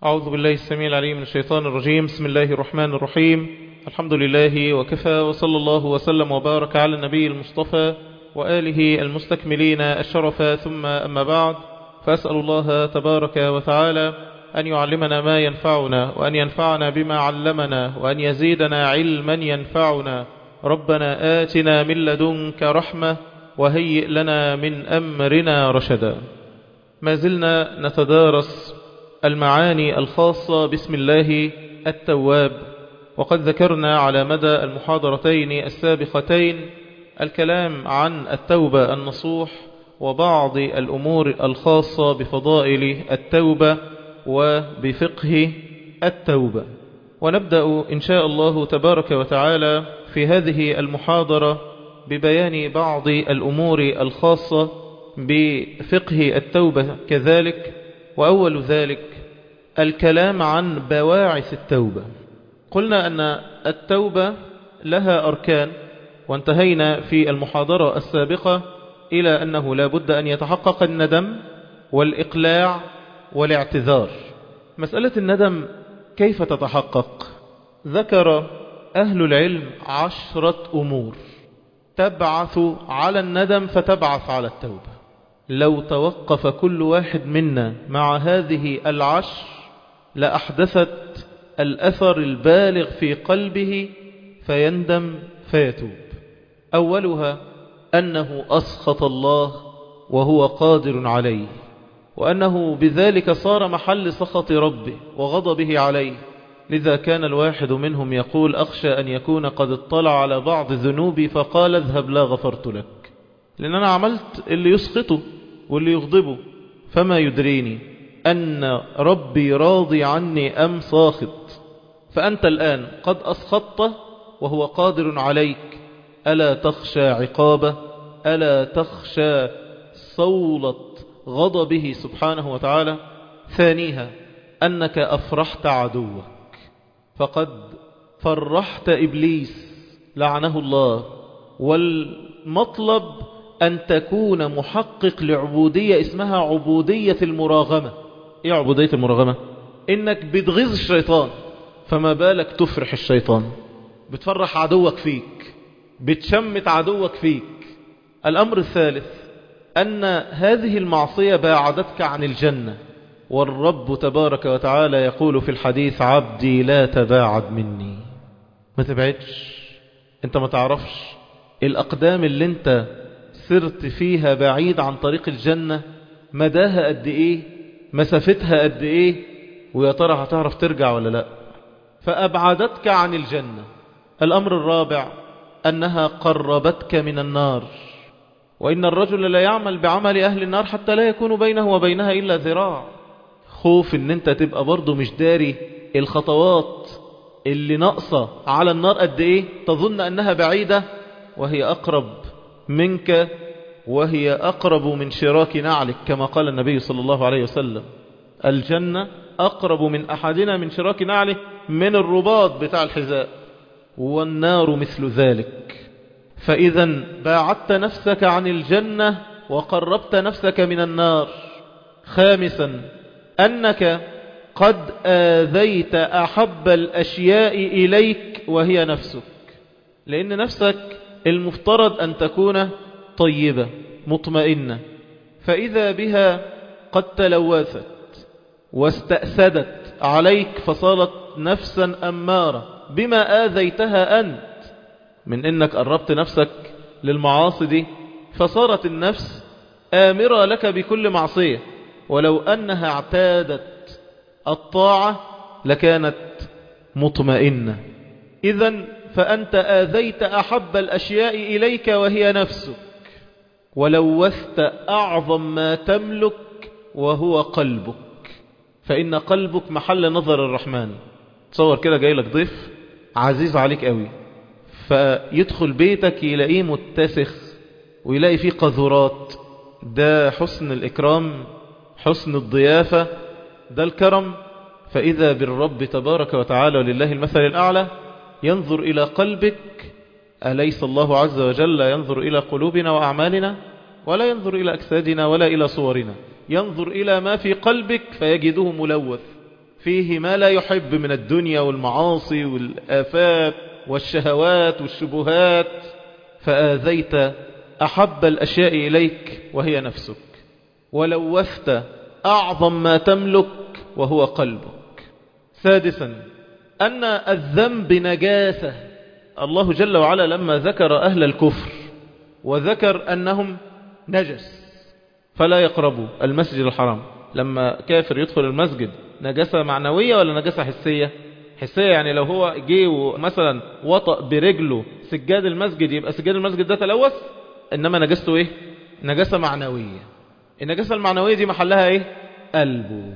أعوذ بالله السميع العليم من الشيطان الرجيم. بسم الله الرحمن الرحيم. الحمد لله وكفى، وصلى الله وسلم وبارك على النبي المصطفى وآله المستكملين الشرف، ثم أما بعد، فأسأل الله تبارك وتعالى أن يعلمنا ما ينفعنا، وأن ينفعنا بما علمنا، وأن يزيدنا علما ينفعنا. ربنا آتنا من لدنك رحمة وهيئ لنا من أمرنا رشدا. ما زلنا نتدارس المعاني الخاصة باسم الله التواب، وقد ذكرنا على مدى المحاضرتين السابقتين الكلام عن التوبة النصوح وبعض الأمور الخاصة بفضائل التوبة وبفقه التوبة. ونبدأ إن شاء الله تبارك وتعالى في هذه المحاضرة ببيان بعض الأمور الخاصة بفقه التوبة كذلك. وأول ذلك الكلام عن بواعث التوبة. قلنا أن التوبة لها أركان، وانتهينا في المحاضرة السابقة إلى أنه لا بد أن يتحقق الندم والإقلاع والاعتذار. مسألة الندم كيف تتحقق؟ ذكر أهل العلم 10 أمور تبعث على الندم فتبعث على التوبة. لو توقف كل واحد منا مع هذه 10 لأحدثت الأثر البالغ في قلبه فيندم فيتوب. أولها أنه أسخط الله وهو قادر عليه، وأنه بذلك صار محل سخط ربه وغضبه عليه. لذا كان الواحد منهم يقول: أخشى أن يكون قد اطلع على بعض ذنوبي فقال اذهب لا غفرت لك، لأن أنا عملت اللي يسخطه واللي يغضبه، فما يدريني أن ربي راضي عني أم ساخط. فأنت الآن قد أسخطته وهو قادر عليك، ألا تخشى عقابه؟ ألا تخشى صولة غضبه سبحانه وتعالى؟ ثانيها أنك أفرحت عدوك، فقد فرحت إبليس لعنه الله. والمطلب أن تكون محقق لعبودية اسمها عبودية المراغمة. إيه عبودية المراغمة؟ إنك بتغيظ الشيطان، فما بالك تفرح الشيطان؟ بتفرح عدوك فيك، بتشمت عدوك فيك. الأمر الثالث أن هذه المعصية باعدتك عن الجنة، والرب تبارك وتعالى يقول في الحديث: عبدي لا تباعد مني. ما تبعدش، انت ما تعرفش الأقدام اللي انت سرت فيها بعيد عن طريق الجنة مداها قد ايه، مسافتها قد ايه، ويا ترى هتعرف ترجع ولا لا. فأبعدتك عن الجنة. الأمر الرابع أنها قربتك من النار، وإن الرجل لا يعمل بعمل أهل النار حتى لا يكون بينه وبينها إلا ذراع. خوف ان انت تبقى برضو مش داري الخطوات اللي ناقصة على النار قد ايه، تظن أنها بعيدة وهي أقرب منك، وهي أقرب من شراك نعلك، كما قال النبي صلى الله عليه وسلم: الجنة أقرب من أحدنا من شراك نعله، من الرباط بتاع الحذاء، والنار مثل ذلك. فإذا باعدت نفسك عن الجنة وقربت نفسك من النار. خامسا أنك قد آذيت أحب الأشياء إليك وهي نفسك، لأن نفسك المفترض أن تكون طيبة مطمئنة، فإذا بها قد تلوثت واستأسدت عليك، فصارت نفسا أمارة بما آذيتها أنت من إنك قربت نفسك للمعاصي دي، فصارت النفس آمرة لك بكل معصية، ولو أنها اعتادت الطاعة لكانت مطمئنة. إذن فأنت آذيت أحب الأشياء إليك وهي نفسك، ولوثت أعظم ما تملك وهو قلبك، فإن قلبك محل نظر الرحمن. تصور كده جاي لك ضيف عزيز عليك قوي، فيدخل بيتك يلاقيه متسخ ويلاقي فيه قذورات. ده حسن الإكرام، حسن الضيافة، ده الكرم. فإذا بالرب تبارك وتعالى ولله المثل الأعلى ينظر إلى قلبك. أليس الله عز وجل ينظر إلى قلوبنا وأعمالنا؟ ولا ينظر إلى أجسادنا ولا إلى صورنا، ينظر إلى ما في قلبك فيجده ملوث، فيه ما لا يحب من الدنيا والمعاصي والآفات والشهوات والشبهات، فآذيت أحب الأشياء إليك وهي نفسك، ولوثت أعظم ما تملك وهو قلبك. سادسا أن الذنب نجاسة. الله جل وعلا لما ذكر أهل الكفر وذكر أنهم نجس فلا يقربوا المسجد الحرام، لما كافر يدخل المسجد نجاسة معنوية ولا نجاسة حسية؟ حسية، يعني لو هو جه مثلا وطأ برجله سجاد المسجد يبقى سجاد المسجد ده تلوث، إنما نجاسته إيه؟ نجاسة معنوية. النجاسة المعنوية دي محلها إيه؟ قلبه.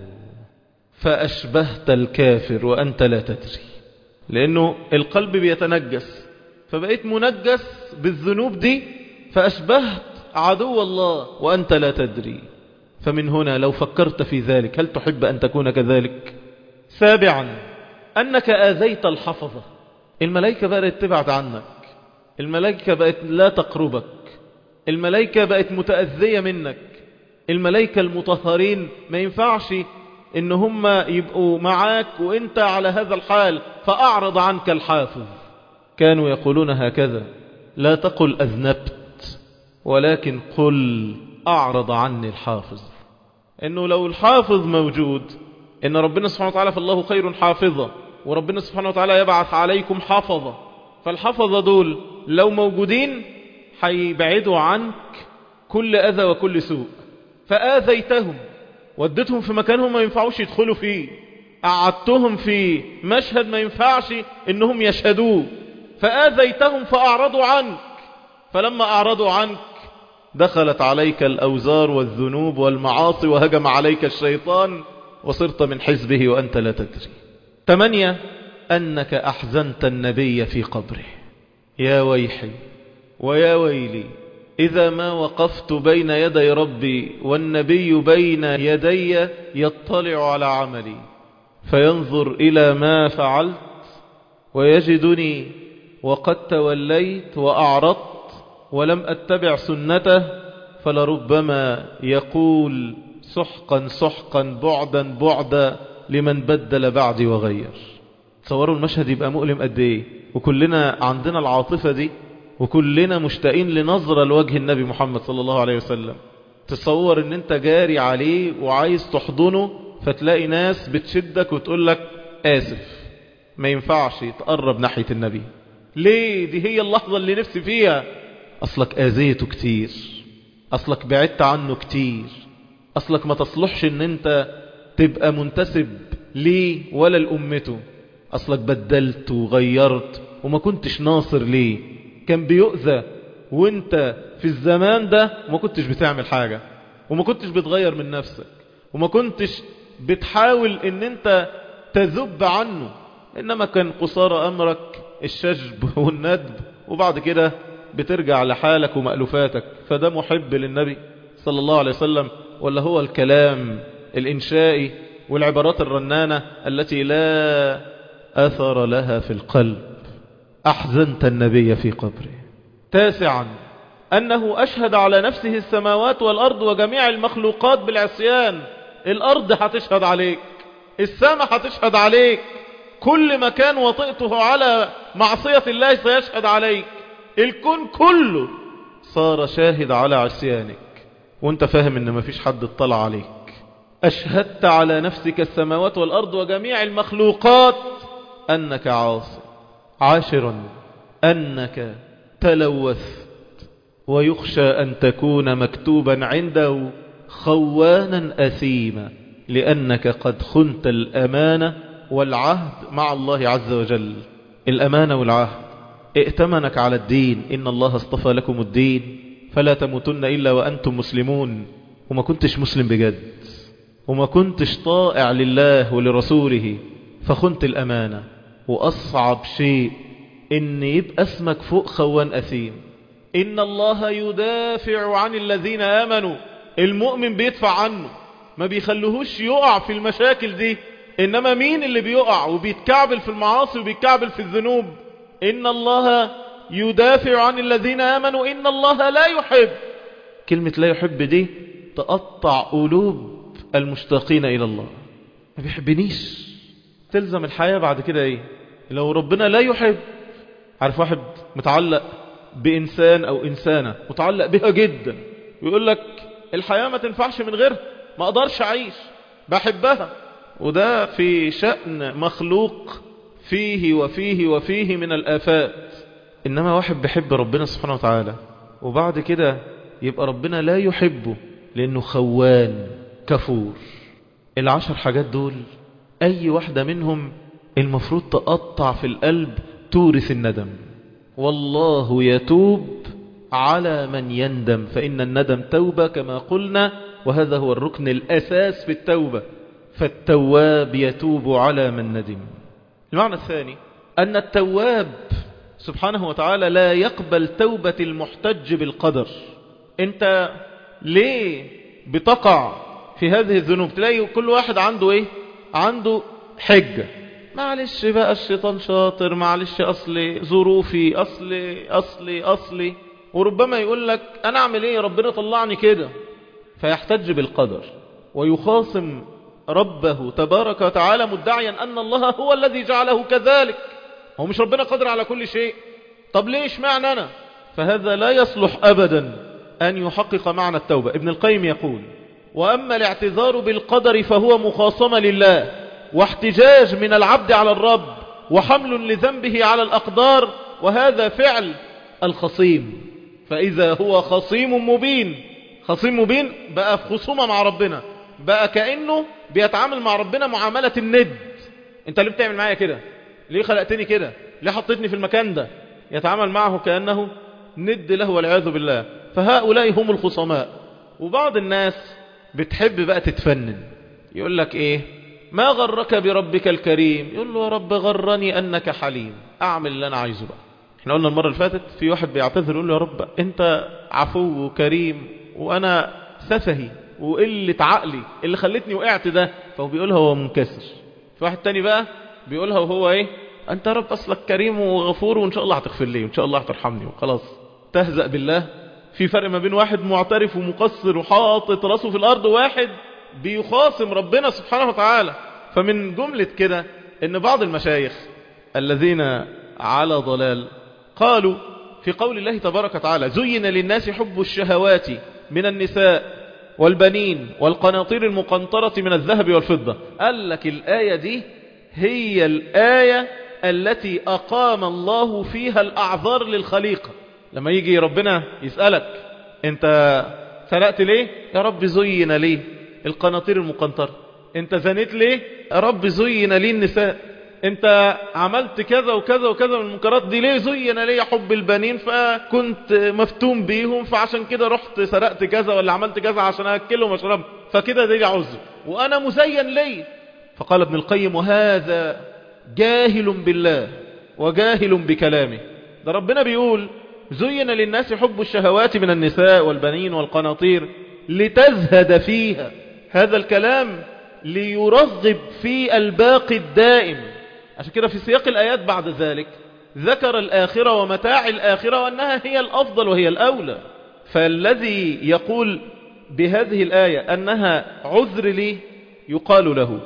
فأشبهت الكافر وأنت لا تدري، لأنه القلب بيتنجس، فبقيت منجس بالذنوب دي، فأشبهت عدو الله وأنت لا تدري. فمن هنا لو فكرت في ذلك هل تحب أن تكون كذلك؟ سابعا أنك آذيت الحفظة. الملائكة بقت تبعد عنك، الملائكة بقت لا تقربك، الملائكة بقت متأذية منك. الملائكة المطهرين ما ينفعش إن هم يبقوا معاك وإنت على هذا الحال، فأعرض عنك الحافظ. كانوا يقولون هكذا: لا تقل أذنبت، ولكن قل أعرض عني الحافظ. إنه لو الحافظ موجود، إن ربنا سبحانه وتعالى فالله خير حافظة، وربنا سبحانه وتعالى يبعث عليكم حفظة، فالحفظة دول لو موجودين هيبعدوا عنك كل أذى وكل سوء. فآذيتهم، ودتهم في مكانهم ما ينفعوش يدخلوا فيه، قعدتهم في مشهد ما ينفعش إنهم يشهدوه، فآذيتهم فأعرضوا عنك. فلما أعرضوا عنك دخلت عليك الأوزار والذنوب والمعاصي، وهجم عليك الشيطان وصرت من حزبه وأنت لا تدري. 8 أنك أحزنت النبي في قبره. يا ويحي ويا ويلي، إذا ما وقفت بين يدي ربي والنبي بين يدي يطلع على عملي فينظر إلى ما فعلت ويجدني وقد توليت وأعرضت ولم أتبع سنته، فلربما يقول سحقا سحقا بعدا بعدا لمن بدل بعدي وغير. تصوروا المشهد يبقى مؤلم قد ايه، وكلنا عندنا العاطفة دي، وكلنا مشتاقين لنظرة لوجه النبي محمد صلى الله عليه وسلم. تصور ان انت جاري عليه وعايز تحضنه، فتلاقي ناس بتشدك وتقول لك آسف، ما ينفعش تقرب ناحية النبي. ليه؟ دي هي اللحظة اللي نفسي فيها. أصلك آذيته كتير، أصلك بعدت عنه كتير، أصلك ما تصلحش ان انت تبقى منتسب ليه ولا لأمته، أصلك بدلت وغيرت وما كنتش ناصر ليه. كان بيؤذى وانت في الزمان ده وما كنتش بتعمل حاجة، وما كنتش بتغير من نفسك، وما كنتش بتحاول ان انت تذب عنه، انما كان قصار امرك الشجب والندب، وبعد كده بترجع لحالك ومألوفاتك. فده محب للنبي صلى الله عليه وسلم، ولا هو الكلام الإنشائي والعبارات الرنانة التي لا أثر لها في القلب؟ أحزنت النبي في قبره. 9 أنه أشهد على نفسه السماوات والأرض وجميع المخلوقات بالعصيان. الأرض هتشهد عليك، السماء هتشهد عليك، كل مكان وطئته على معصية الله سيشهد عليك، الكون كله صار شاهد على عصيانك، وانت فاهم ان مفيش حد اطلع عليك. أشهدت على نفسك السماوات والأرض وجميع المخلوقات أنك عاصي. 10 أنك تلوثت، ويخشى أن تكون مكتوبا عنده خوانا أثيما، لأنك قد خنت الأمانة والعهد مع الله عز وجل. الأمانة والعهد، ائتمنك على الدين، إن الله اصطفى لكم الدين فلا تموتن إلا وأنتم مسلمون، وما كنتش مسلم بجد، وما كنتش طائع لله ولرسوله، فخنت الأمانة. وأصعب شيء إن يبقى اسمك فوق خوان أثيم. إن الله يدافع عن الذين آمنوا، المؤمن بيدفع عنه، ما بيخلوهوش يقع في المشاكل دي. إنما مين اللي بيقع وبيتكعبل في المعاصي وبيتكعبل في الذنوب؟ إن الله يدافع عن الذين آمنوا إن الله لا يحب. كلمة لا يحب دي تقطع قلوب المشتاقين إلى الله. ما بيحبنيش، تلزم الحياة بعد كده ايه؟ لو ربنا لا يحب. عارف واحد متعلق بإنسان أو إنسانة متعلق بها جدا، ويقول لك الحياة ما تنفعش من غيرها، ما أقدرش أعيش، بحبها. وده في شأن مخلوق فيه وفيه وفيه من الآفات. إنما واحد بيحب ربنا سبحانه وتعالى وبعد كده يبقى ربنا لا يحبه لأنه خوان كفور. 10 حاجات دول أي واحدة منهم المفروض تقطع في القلب، تورث الندم. والله يتوب على من يندم، فإن الندم توبة كما قلنا، وهذا هو الركن الأساس في التوبة. فالتواب يتوب على من ندم. المعنى الثاني أن التواب سبحانه وتعالى لا يقبل توبة المحتج بالقدر. انت ليه بتقع في هذه الذنوب؟ تلاقي كل واحد عنده ايه؟ عنده حجة. معلش بقى الشيطان شاطر، معلش أصلي ظروفي، أصلي. وربما يقول لك أنا أعمل إيه؟ ربنا طلعني كده. فيحتج بالقدر ويخاصم ربه تبارك وتعالى مدعيا أن الله هو الذي جعله كذلك. هو مش ربنا قادر على كل شيء؟ طب ليش معنى أنا؟ فهذا لا يصلح أبدا أن يحقق معنى التوبة. ابن القيم يقول: وأما الاعتذار بالقدر فهو مخاصمة لله واحتجاج من العبد على الرب وحمل لذنبه على الأقدار، وهذا فعل الخصيم. فإذا هو خصيم مبين بقى في خصومة مع ربنا، بقى كأنه بيتعامل مع ربنا معاملة الند. انت ليه بتعمل معايا كده؟ ليه خلقتني كده؟ ليه حطيتني في المكان ده؟ يتعامل معه كأنه ند له والعياذ بالله. فهؤلاء هم الخصماء. وبعض الناس بتحب بقى تتفنن، يقول لك ايه؟ ما غرك بربك الكريم؟ يقول له: يا رب غرني أنك حليم، أعمل اللي أنا عايزه بقى. احنا قلنا المرة اللي فاتت في واحد بيعتذر يقول له: يا رب أنت عفو وكريم وأنا سفهي وقلة عقلي اللي خلتني وقعت ده. فهو بيقولها وهو منكسر. في واحد تاني بقى بيقولها وهو ايه؟ أنت يا رب أصلك كريم وغفور وإن شاء الله هتغفر لي وإن شاء الله هترحمني وخلاص. تهزأ بالله. في فرق ما بين واحد معترف ومقصر وحاطط راسه في الأرض وواحد بيخاصم ربنا سبحانه وتعالى. فمن جملة كده ان بعض المشايخ الذين على ضلال قالوا في قول الله تبارك وتعالى: زين للناس حب الشهوات من النساء والبنين والقناطير المقنطرة من الذهب والفضة. قال لك الآية دي هي الآية التي أقام الله فيها الأعذار للخليقة. لما يجي ربنا يسألك انت سرقت ليه؟ يا رب زين ليه القناطير المقنطرة. انت زنيت ليه؟ يا رب زين لي النساء. انت عملت كذا وكذا وكذا من المنكرات دي ليه؟ زين لي حب البنين فكنت مفتون بيهم فعشان كده رحت سرقت كذا ولا عملت كذا عشان اكلهم واشربهم، فكده دي عذر وانا مزين لي. فقال ابن القيم: وهذا جاهل بالله وجاهل بكلامه. ده ربنا بيقول: زين للناس حب الشهوات من النساء والبنين والقناطير لتزهد فيها. هذا الكلام ليرغب في الباقي الدائم. عشان كده في سياق الآيات بعد ذلك ذكر الآخرة ومتاع الآخرة وأنها هي الأفضل وهي الأولى. فالذي يقول بهذه الآية أنها عذر لي يقال له: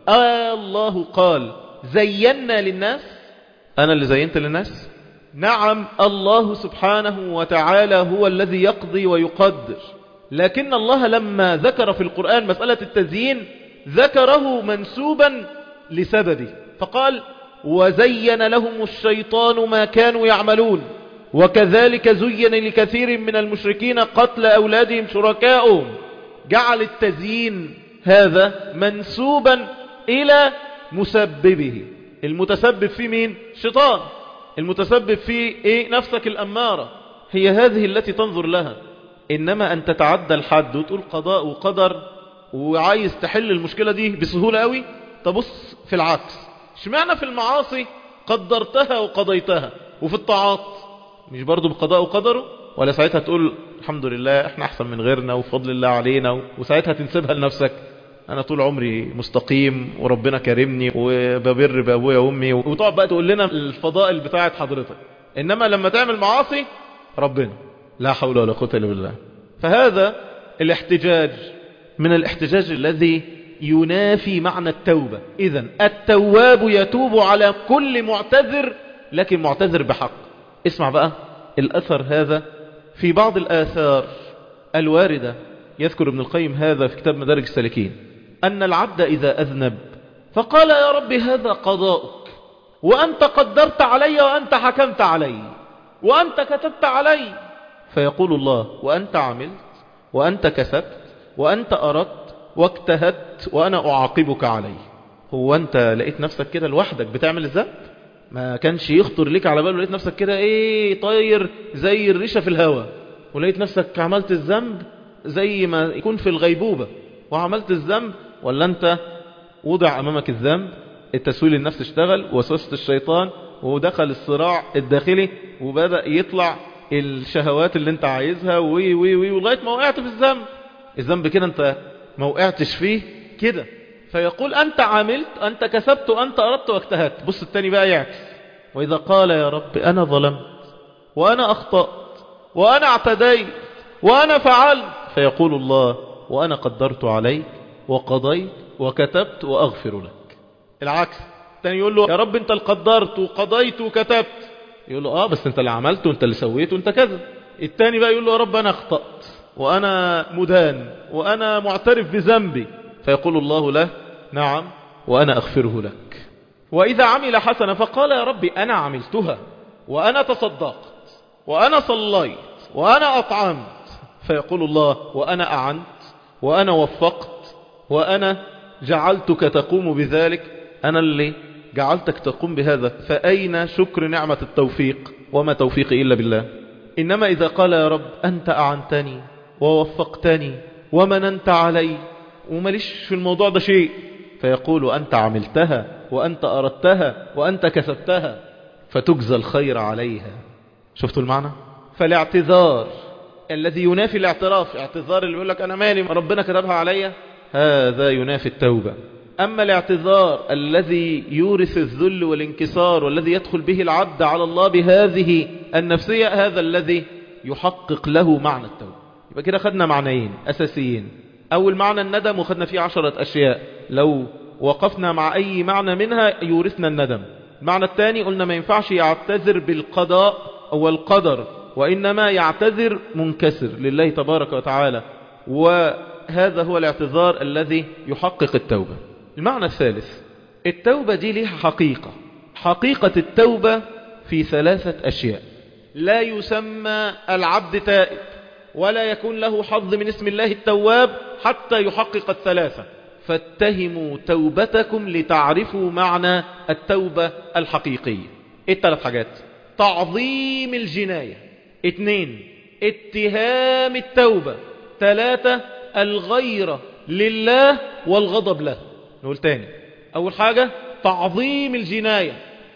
الله قال زينا للناس؟ أنا اللي زينت للناس؟ نعم، الله سبحانه وتعالى هو الذي يقضي ويقدر، لكن الله لما ذكر في القرآن مسألة التزيين ذكره منسوبا لسببه، فقال: وزين لهم الشيطان ما كانوا يعملون وكذلك زين لكثير من المشركين قتل أولادهم شركاؤهم. جعل التزيين هذا منسوبا إلى مسببه. المتسبب في مين؟ شيطان. المتسبب في إيه؟ نفسك الأمارة. هي هذه التي تنظر لها. إنما أن تتعدى الحد وتقول قضاء وقدر وعايز تحل المشكلة دي بسهولة قوي. تبص في العكس، اشمعنى في المعاصي قدرتها وقضيتها وفي الطاعات مش برضو بقضاء وقدره؟ ولا ساعتها تقول الحمد لله احنا احسن من غيرنا وفضل الله علينا، وساعتها تنسبها لنفسك: انا طول عمري مستقيم وربنا كرمني وببر بابويا وامي، وتقعد بقى تقول لنا الفضائل بتاعت حضرتك. انما لما تعمل معاصي ربنا لا حول ولا قوة الا بالله. فهذا الاحتجاج من الاحتجاج الذي ينافي معنى التوبة. إذن التواب يتوب على كل معتذر، لكن معتذر بحق. اسمع بقى الأثر هذا في بعض الآثار الواردة. يذكر ابن القيم هذا في كتاب مدارج السالكين أن العبد إذا أذنب فقال يا رب هذا قضاؤك، وأنت قدرت علي، وأنت حكمت علي، وأنت كتبت علي. فيقول الله وأنت عملت، وأنت كسبت، وأنت أردت واجتهدت، وأنا أعاقبك عليه. هو أنت لقيت نفسك كده لوحدك بتعمل الذنب؟ ما كانش يخطر لك على باله؟ لقيت نفسك كده طاير زي الريشة في الهواء، ولقيت نفسك عملت الذنب زي ما يكون في الغيبوبة وعملت الذنب؟ ولا أنت وضع أمامك الذنب، التسويل النفس اشتغل، وسوسة الشيطان، ودخل الصراع الداخلي، وبدأ يطلع الشهوات اللي انت عايزها ولغاية ما وقعت في الذنب. الذنب كده انت ما وقعتش فيه كده. فيقول أنت عملت، أنت كسبت، أنت أردت واجتهدت. بص التاني بقى يعكس، وإذا قال يا رب أنا ظلمت، وأنا أخطأت، وأنا اعتديت، وأنا فعلت، فيقول الله وأنا قدرت عليك وقضيت وكتبت وأغفر لك. العكس، التاني يقول له يا رب أنت اللي قدرت وقضيت وكتبت، يقول له بس أنت اللي عملت وأنت اللي سويت وأنت كذا. التاني بقى يقول له يا رب أنا أخطأت، وأنا مدان، وأنا معترف بذنبي، فيقول الله له نعم وأنا أغفره لك. وإذا عمل حسنة فقال يا رب أنا عملتها، وأنا تصدقت، وأنا صليت، وأنا أطعمت، فيقول الله وأنا أعنت، وأنا وفقت، وأنا جعلتك تقوم بذلك، أنا اللي جعلتك تقوم بهذا. فأين شكر نعمة التوفيق؟ وما توفيقي إلا بالله. إنما إذا قال يا رب أنت أعنتني ووفقتني ومننت علي ومليش في الموضوع ده شيء، فيقول أنت عملتها، وأنت أردتها، وأنت كسبتها، فتجزى الخير عليها. شفتوا المعنى؟ فالاعتذار الذي ينافي الاعتراف، اعتذار اللي يقول لك أنا مالي ربنا كتبها عليا، هذا ينافي التوبة. أما الاعتذار الذي يورث الذل والانكسار، والذي يدخل به العبد على الله بهذه النفسية، هذا الذي يحقق له معنى التوبة. يبقى كده خدنا معنيين أساسيين. أول معنى الندم، وخدنا فيه 10 أشياء، لو وقفنا مع أي معنى منها يورثنا الندم. المعنى الثاني قلنا ما ينفعش يعتذر بالقضاء أو القدر، وإنما يعتذر منكسر لله تبارك وتعالى، وهذا هو الاعتذار الذي يحقق التوبة. المعنى الثالث، التوبة دي لها حقيقة. حقيقة التوبة في 3 أشياء. لا يسمى العبد تائب، ولا يكون له حظ من اسم الله التواب حتى يحقق 3. فاتهموا توبتكم لتعرفوا معنى التوبة الحقيقية. 3 حاجات: تعظيم الجناية، 2 اتهام التوبة، 3 الغيرة لله والغضب له. نقول تاني، أول حاجة تعظيم الجناية،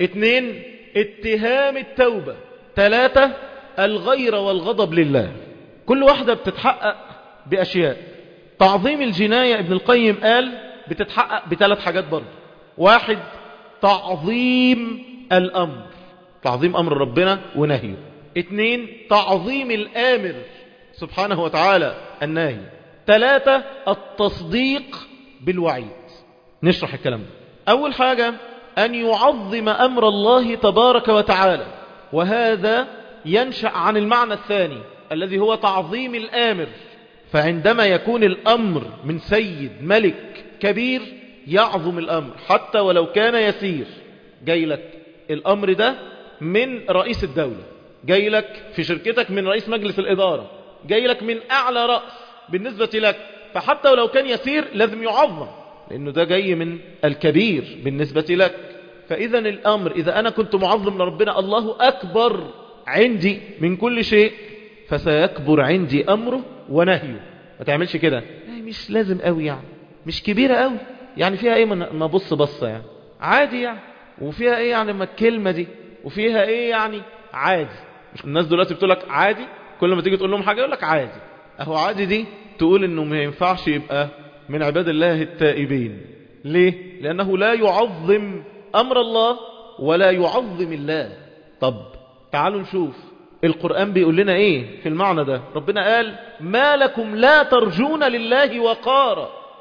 2 اتهام التوبة، 3 الغيرة والغضب لله. كل واحدة بتتحقق بأشياء. تعظيم الجناية ابن القيم قال بتتحقق ب3 حاجات برضه. 1 تعظيم الأمر، تعظيم أمر ربنا ونهيه. 2 تعظيم الآمر سبحانه وتعالى الناهي. 3 التصديق بالوعيد. نشرح الكلام ده. أول حاجة أن يعظم أمر الله تبارك وتعالى، وهذا ينشأ عن المعنى الثاني الذي هو تعظيم الآمر. فعندما يكون الأمر من سيد ملك كبير يعظم الأمر حتى ولو كان يسير. جاي لك الأمر ده من رئيس الدولة، جاي لك في شركتك من رئيس مجلس الإدارة، جاي لك من أعلى رأس بالنسبة لك، فحتى ولو كان يسير لازم يعظم، لأنه ده جاي من الكبير بالنسبة لك. فإذا الأمر إذا أنا كنت معظم لربنا، الله أكبر عندي من كل شيء، فسيكبر عندي أمره ونهيه. ما تعملش كده، مش لازم قوي يعني، مش كبيرة قوي يعني، فيها ايه ما بص بصة يعني، عادي يعني، وفيها ايه يعني ما الكلمة دي، وفيها ايه يعني عادي. مش الناس دلوقتي بتقولك عادي، كل ما تيجي تقول لهم حاجة يقولك عادي. اهو عادي دي تقول انه ما ينفعش يبقى من عباد الله التائبين. ليه؟ لأنه لا يعظم أمر الله ولا يعظم الله. طب تعالوا نشوف القرآن بيقول لنا ايه في المعنى ده. ربنا قال ما لكم لا ترجون لله وقارا.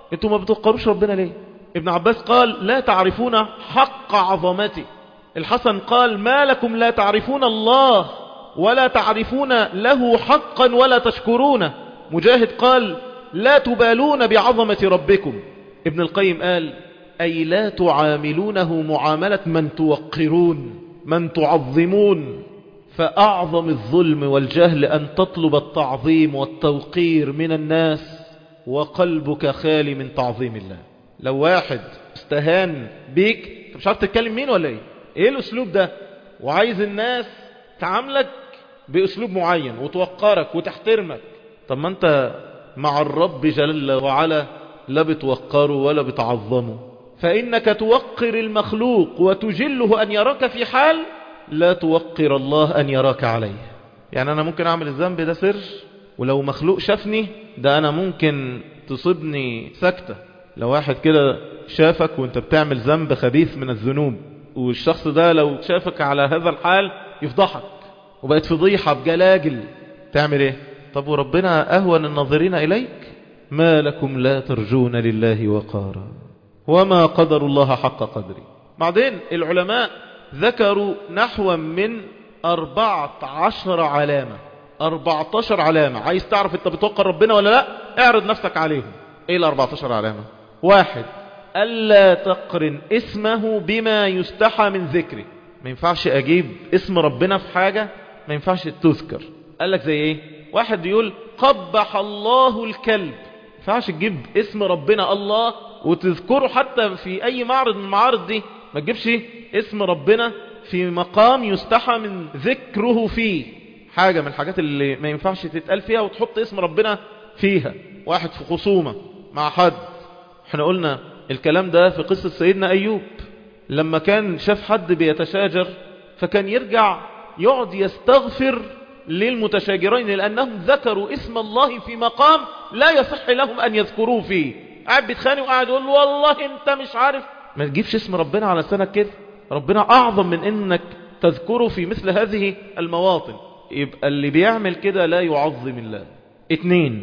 انتوا ما بتوقروش ربنا ليه؟ ابن عباس قال لا تعرفون حق عظمته. الحسن قال ما لكم لا تعرفون الله ولا تعرفون له حقا ولا تشكرونه. مجاهد قال لا تبالون بعظمة ربكم. ابن القيم قال أي لا تعاملونه معاملة من توقرون من تعظمون. فأعظم الظلم والجهل أن تطلب التعظيم والتوقير من الناس وقلبك خالي من تعظيم الله. لو واحد استهان بيك مش عارف تتكلم مين ولا ايه الاسلوب ده، وعايز الناس تعاملك باسلوب معين وتوقرك وتحترمك. طب ما انت مع الرب جل وعلا لا بتوقره ولا بتعظمه. فإنك توقر المخلوق وتجله أن يراك في حال لا توقر الله أن يراك عليه. يعني أنا ممكن أعمل الذنب ده سر، ولو مخلوق شافني ده أنا ممكن تصيبني سكتة. لو واحد كده شافك وانت بتعمل ذنب خبيث من الذنوب، والشخص ده لو شافك على هذا الحال يفضحك وبقت فضيحة بجلاجل، تعمل ايه؟ طب وربنا أهون الناظرين إليك؟ ما لكم لا ترجون لله وقارا وما قدر الله حق قدره. بعدين العلماء ذكروا نحو من 14 علامة. 14 علامة. عايز تعرف انت بتوقر ربنا ولا لا؟ اعرض نفسك عليهم. ايه 14 علامة؟ 1 ألا تقرن اسمه بما يستحى من ذكره. ما ينفعش أجيب اسم ربنا في حاجة ما ينفعش تذكر. قال لك زي ايه؟ واحد يقول قبح الله الكلب، ما ينفعش تجيب اسم ربنا الله وتذكره حتى في أي معرض من المعارض دي. ما تجيبش اسم ربنا في مقام يستحى من ذكره فيه، حاجة من الحاجات اللي ما ينفعش تتقال فيها وتحط اسم ربنا فيها. واحد في خصومة مع حد، احنا قلنا الكلام ده في قصة سيدنا أيوب لما كان شاف حد بيتشاجر، فكان يرجع يقعد يستغفر للمتشاجرين لأنهم ذكروا اسم الله في مقام لا يصح لهم أن يذكروه فيه. قاعد بيتخانق وقاعد يقول له والله انت مش عارف. ما تجيبش اسم ربنا على لسانك كده. ربنا أعظم من انك تذكره في مثل هذه المواطن. يبقى اللي بيعمل كده لا يعظم الله. 2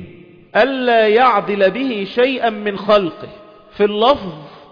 ألا يعدل به شيئا من خلقه في اللفظ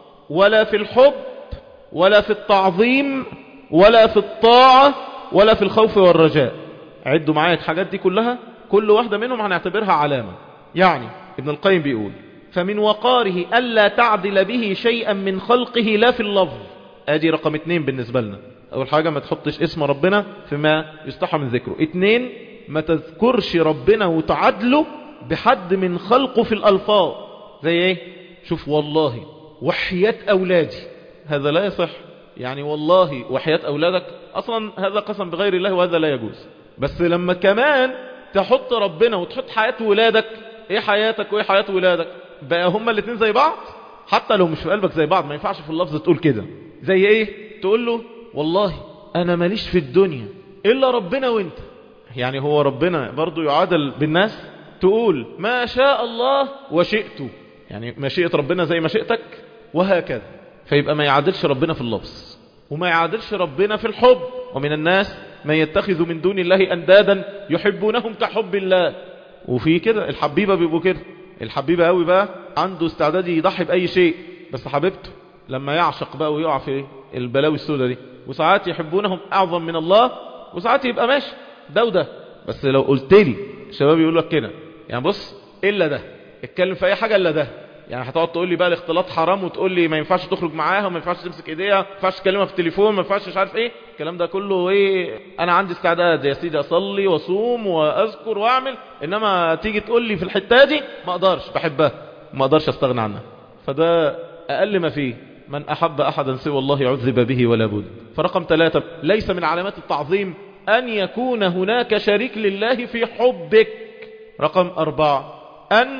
ولا في الحب ولا في التعظيم ولا في الطاعة ولا في الخوف والرجاء. عدوا معايا الحاجات دي كلها، كل واحدة منهم هنعتبرها علامة. يعني ابن القيم بيقول فمن وقاره ألا تعدل به شيئا من خلقه لا في اللفظ. ادي رقم 2 بالنسبة لنا. اول حاجة ما تحطش اسم ربنا فيما يستحى من ذكره. 2 ما تذكرش ربنا وتعدله بحد من خلقه في الألفاظ. زي ايه؟ شوف والله وحياة أولادي، هذا لا يصح. يعني والله وحياة أولادك أصلا هذا قسم بغير الله وهذا لا يجوز. بس لما كمان تحط ربنا وتحط حياة ولادك، ايه حياتك وايه حياة ولادك؟ بقى هما الاتنين زي بعض حتى لو مش في قلبك زي بعض. ما ينفعش في اللفظ تقول كده. زي ايه؟ تقول له والله أنا ماليش في الدنيا إلا ربنا وانت. يعني هو ربنا برضو يعادل بالناس؟ تقول ما شاء الله وشئته، يعني مشيئة ربنا زي مشيئتك وهكذا. فيبقى ما يعادلش ربنا في اللفظ وما يعادلش ربنا في الحب. ومن الناس من يتخذ من دون الله أندادا يحبونهم كحب الله. وفي كده الحبيبة بيبقوا كده. الحبيبة قوي بقى عنده استعداد يضحي بأي شيء بس حبيبته لما يعشق بقى ويقع في البلاوي السوداء دي. وساعات يحبونهم أعظم من الله وساعات يبقى ماشي ده وده. بس لو قلت لي الشباب يقول لك كده، يعني بص إلا ده، اتكلم في أي حاجة إلا ده. يعني هتقعد تقول لي بقى الاختلاط حرام وتقول لي ما ينفعش تخرج معاها وما ينفعش تمسك ايديها، ما ينفعش تكلمها في التليفون، ما ينفعش مش عارف ايه الكلام ده كله. ايه انا عندي استعداد يا سيدي اصلي واصوم واذكر واعمل، انما تيجي تقول لي في الحته دي ما اقدرش، بحبها ما اقدرش استغنى عنها. فده اقل ما فيه. من احب احدا سوى الله عذب به ولا بد. فرقم 3 ليس من علامات التعظيم ان يكون هناك شريك لله في حبك. رقم 4 ان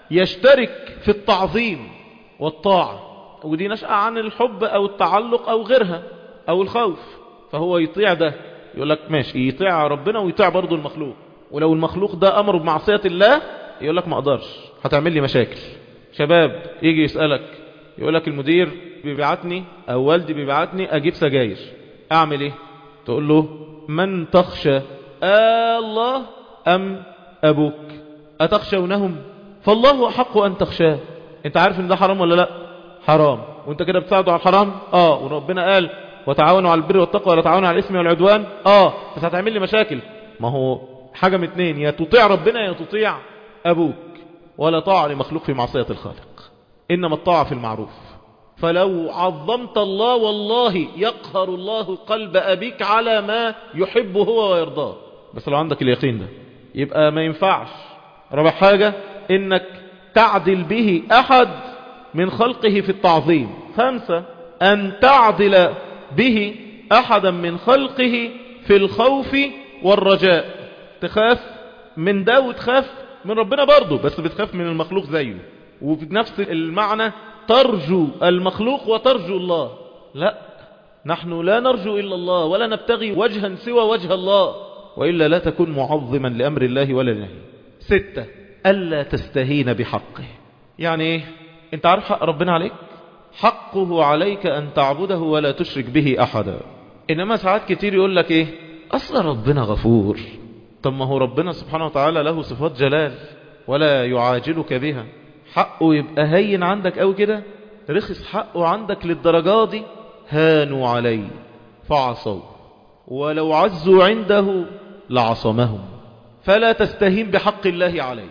يشترك في التعظيم والطاعة، ودي نشأة عن الحب أو التعلق أو غيرها أو الخوف. فهو يطيع ده، يقول لك ماشي يطيع ربنا ويطيع برضو المخلوق. ولو المخلوق ده أمر بمعصية الله يقول لك ما أقدرش، هتعمل لي مشاكل. شباب يجي يسألك يقول لك المدير بيبعتني أو والدي بيبعتني أجيب سجاير، أعمل إيه؟ تقول له من تخشى الله أم أبوك؟ أتخشونهم؟ فالله أحق أن تخشاه. انت عارف ان ده حرام ولا لا؟ حرام. وانت كده بتساعده على الحرام؟ وربنا قال وتعاونوا على البر والتقوى ولا تعاونوا على الاسم والعدوان. بس هتعمل لي مشاكل. ما هو حاجة من اتنين، يا تطيع ربنا يا تطيع ابوك. ولا طاعة لمخلوق في معصية الخالق، انما الطاعة في المعروف. فلو عظمت الله والله يقهر الله قلب ابيك على ما يحبه هو ويرضاه، بس لو عندك اليقين ده يبقى ما ينفعش. رابع حاجة انك تعدل به احد من خلقه في التعظيم. 5 ان تعدل به احدا من خلقه في الخوف والرجاء. تخاف من ده وتخاف من ربنا برضه، بس بتخاف من المخلوق زيه. وفي نفس المعنى ترجو المخلوق وترجو الله. لا، نحن لا نرجو إلا الله ولا نبتغي وجها سوى وجه الله، وإلا لا تكون معظما لأمر الله ولا نهي. 6 ألا تستهين بحقه. يعني إيه؟ أنت عارف حق ربنا عليك؟ حقه عليك أن تعبده ولا تشرك به أحدا. إنما ساعات كتير يقول لك إيه؟ أصل ربنا غفور. طب ما هو ربنا سبحانه وتعالى له صفات جلال ولا يعاجلك بها. حقه يبقى هين عندك أو كده؟ رخص حقه عندك للدرجة دي؟ هانوا عليه فعصوا ولو عزوا عنده لعصمهم، فلا تستهين بحق الله عليك.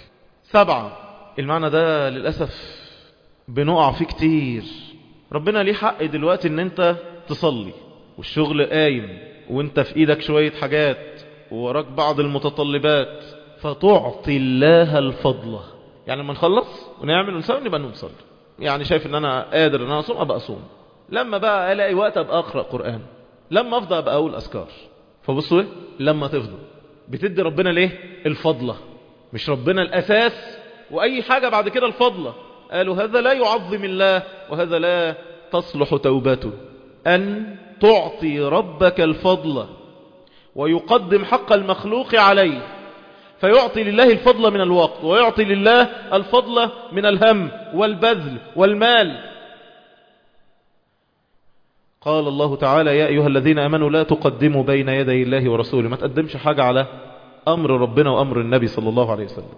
7 المعنى ده للأسف بنقع فيه كتير. ربنا ليه حق دلوقتي ان انت تصلي والشغل قايم وانت في ايدك شوية حاجات ووراك بعض المتطلبات، فتعطي الله الفضل. يعني لما نخلص ونعمل ونسوي نبقى نصلي. يعني شايف ان انا قادر ان انا اصوم ابقى اصوم، لما بقى الاقي وقت ابقى اقرأ قرآن، لما افضى ابقى اقول اذكار. فبصوا لما تفضى بتدي ربنا ليه الفضلة، مش ربنا الاساس واي حاجة بعد كده الفضلة. قالوا هذا لا يعظم الله وهذا لا تصلح توبته. أن تعطي ربك الفضل ويقدم حق المخلوق عليه، فيعطي لله الفضل من الوقت ويعطي لله الفضل من الهم والبذل والمال. قال الله تعالى يا أيها الذين آمنوا لا تقدموا بين يدي الله ورسوله. ما تقدمش حاجة على أمر ربنا وأمر النبي صلى الله عليه وسلم.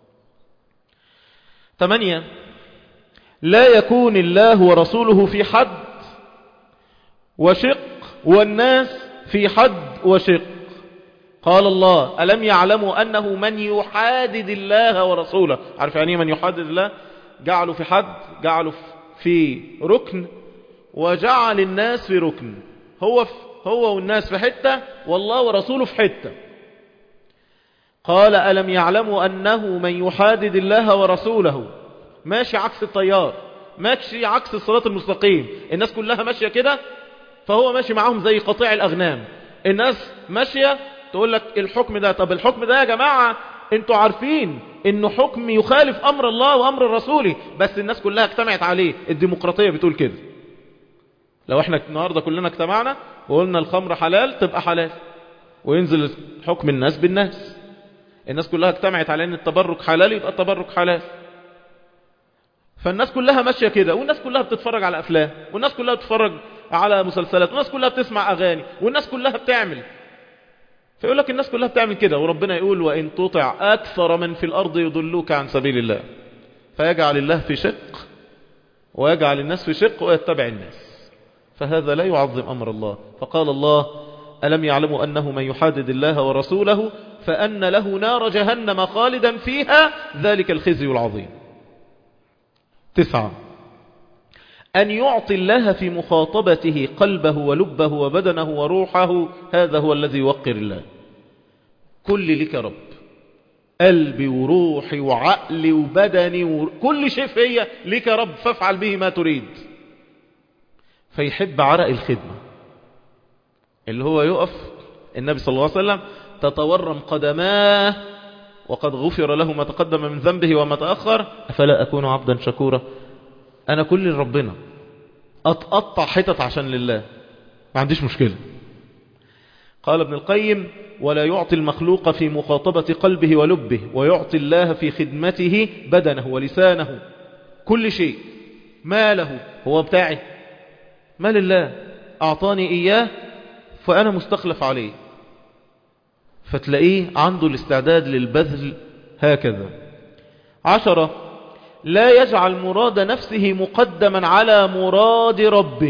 8 لا يكون الله ورسوله في حد وشق والناس في حد وشق. قال الله ألم يعلموا أنه من يحادد الله ورسوله. عارف يعني من يحادد الله؟ جعلوا في حد، جعلوا في ركن، وجعل الناس في ركن. هو والناس في حتة والله ورسوله في حتة. قال ألم يعلموا أنه من يحادد الله ورسوله ماشي عكس التيار، ماشي عكس الصراط المستقيم. الناس كلها ماشية كده فهو ماشي معهم زي قطيع الأغنام. الناس ماشية تقول لك الحكم ده. طب الحكم ده يا جماعة انتوا عارفين انه حكم يخالف امر الله وامر الرسول، بس الناس كلها اجتمعت عليه. الديمقراطية بتقول كده. لو احنا النهاردة كلنا اجتمعنا وقلنا الخمر حلال تبقى حلال، وينزل حكم الناس بالناس. الناس كلها اجتمعت على ان التبرك حلال يبقى التبرك حلال. فالناس كلها ماشية كده، والناس كلها بتتفرج على أفلام، والناس كلها بتتفرج على مسلسلات، والناس كلها بتسمع أغاني، والناس كلها بتعمل. فيقول لك الناس كلها بتعمل كده، وربنا يقول وإن تطع أكثر من في الأرض يضلوك عن سبيل الله. فيجعل الله في شق ويجعل الناس في شق ويتبع الناس. فهذا لا يعظم أمر الله. فقال الله ألم يعلموا أنه من يحادد الله ورسوله فأن له نار جهنم خالدا فيها ذلك الخزي العظيم. 9 أن يعطي الله في مخاطبته قلبه ولبه وبدنه وروحه. هذا هو الذي يوقر الله. كل لك رب، قلبي وروحي وعقلي وبدني وكل شيء فيا لك رب، فافعل به ما تريد. فيحب عرق الخدمة اللي هو يقف. النبي صلى الله عليه وسلم تتورم قدماه وقد غفر له ما تقدم من ذنبه وما تأخر. أفلا أكون عبدا شكورا. أنا كل ربنا أتقطع حتت عشان لله، ما عنديش مشكلة. قال ابن القيم ولا يعطي المخلوق في مخاطبة قلبه ولبه، ويعطي الله في خدمته بدنه ولسانه. كل شيء ما له هو بتاعي، ما لله أعطاني إياه فأنا مستخلف عليه. فتلاقيه عنده الاستعداد للبذل هكذا. 10 لا يجعل مراد نفسه مقدما على مراد ربه.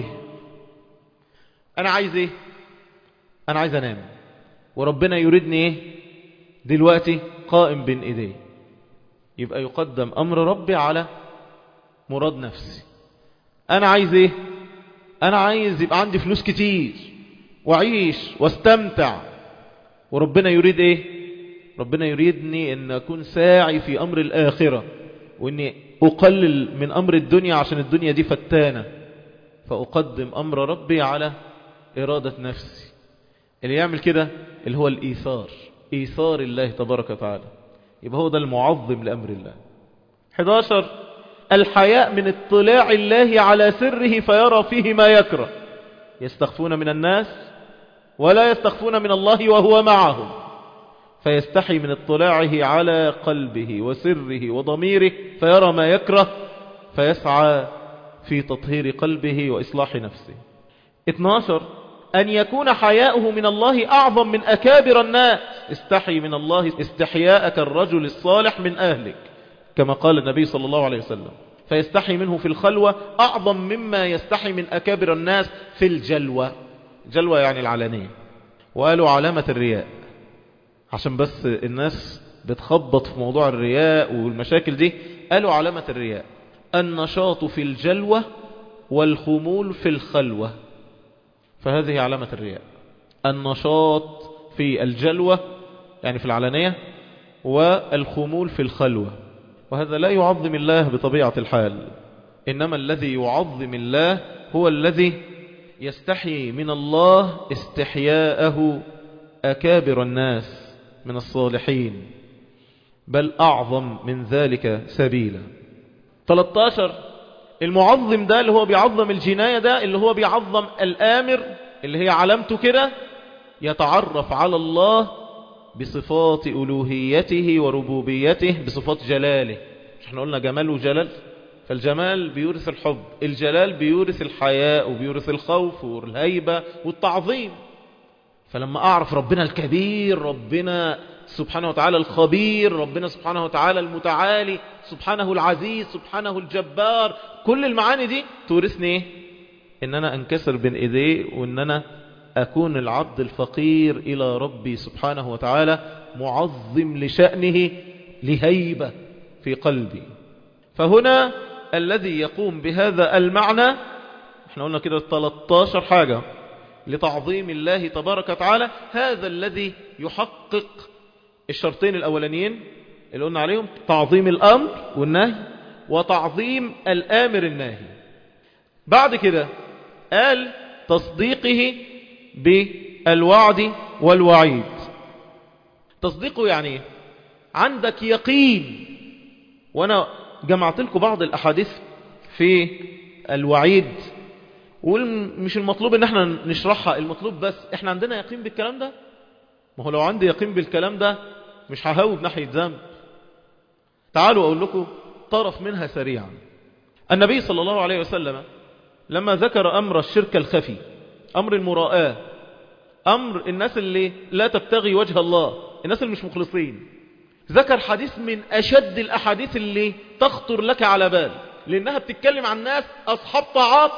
أنا عايز إيه؟ أنا عايز أنام، وربنا يريدني إيه دلوقتي؟ قائم بين إيديه. يبقى يقدم أمر ربي على مراد نفسي. أنا عايز إيه؟ أنا عايز يبقى عندي فلوس كتير وعيش واستمتع، وربنا يريد إيه؟ ربنا يريدني أن أكون ساعي في أمر الآخرة، وأني أقلل من أمر الدنيا عشان الدنيا دي فتانة، فأقدم أمر ربي على إرادة نفسي. اللي يعمل كده اللي هو الإيثار، إيثار الله تبارك وتعالى، يبقى هو ده المعظم لأمر الله. 11 الحياء من اطلاع الله على سره فيرى فيه ما يكره. يستخفون من الناس ولا يستخفون من الله وهو معهم، فيستحي من اطلاعه على قلبه وسره وضميره فيرى ما يكره، فيسعى في تطهير قلبه وإصلاح نفسه. 12 أن يكون حياؤه من الله أعظم من أكابر الناس. استحي من الله استحياءك الرجل الصالح من أهلك، كما قال النبي صلى الله عليه وسلم. فيستحي منه في الخلوة أعظم مما يستحي من أكابر الناس في الجلوة. جلوة يعني العلانية. وقالوا علامة الرياء، عشان بس الناس بتخبط في موضوع الرياء والمشاكل دي، قالوا علامة الرياء النشاط في الجلوة والخمول في الخلوة. فهذه علامة الرياء، النشاط في الجلوة يعني في العلانية، والخمول في الخلوة. وهذا لا يعظم الله بطبيعة الحال. إنما الذي يعظم الله هو الذي يستحي من الله استحياءه أكابر الناس من الصالحين، بل أعظم من ذلك سبيلا. 13 المعظم ده اللي هو بيعظم الجناية، ده اللي هو بيعظم الآمر، اللي هي علامته كده يتعرف على الله بصفات ألوهيته وربوبيته، بصفات جلاله. مش احنا قلنا جمال وجلال؟ فالجمال بيورث الحب، الجلال بيورث الحياء وبيورث الخوف والهيبة والتعظيم. فلما أعرف ربنا الكبير، ربنا سبحانه وتعالى الخبير، ربنا سبحانه وتعالى المتعالي، سبحانه العزيز، سبحانه الجبار، كل المعاني دي تورثني ايه؟ ان انا انكسر بين ايديه، وان انا اكون العبد الفقير الى ربي سبحانه وتعالى، معظم لشأنه لهيبة في قلبي. فهنا الذي يقوم بهذا المعنى، احنا قلنا كده 13 حاجة لتعظيم الله تبارك وتعالى، هذا الذي يحقق الشرطين الأولانيين اللي قلنا عليهم، تعظيم الأمر والنهي، وتعظيم الآمر الناهي. بعد كده قال تصديقه بالوعد والوعيد. تصديقه يعني عندك يقين. وانا جمعت لكم بعض الأحاديث في الوعيد، ومش المطلوب ان احنا نشرحها، المطلوب بس احنا عندنا يقين بالكلام ده. ما هو لو عندي يقين بالكلام ده مش ههاوب ناحية ذنب. تعالوا اقول لكم طرف منها سريعا. النبي صلى الله عليه وسلم لما ذكر امر الشرك الخفي، امر المراءة، امر الناس اللي لا تبتغي وجه الله، الناس اللي مش مخلصين، ذكر حديث من اشد الاحاديث اللي تخطر لك على بال، لانها بتتكلم عن ناس اصحاب طاعات،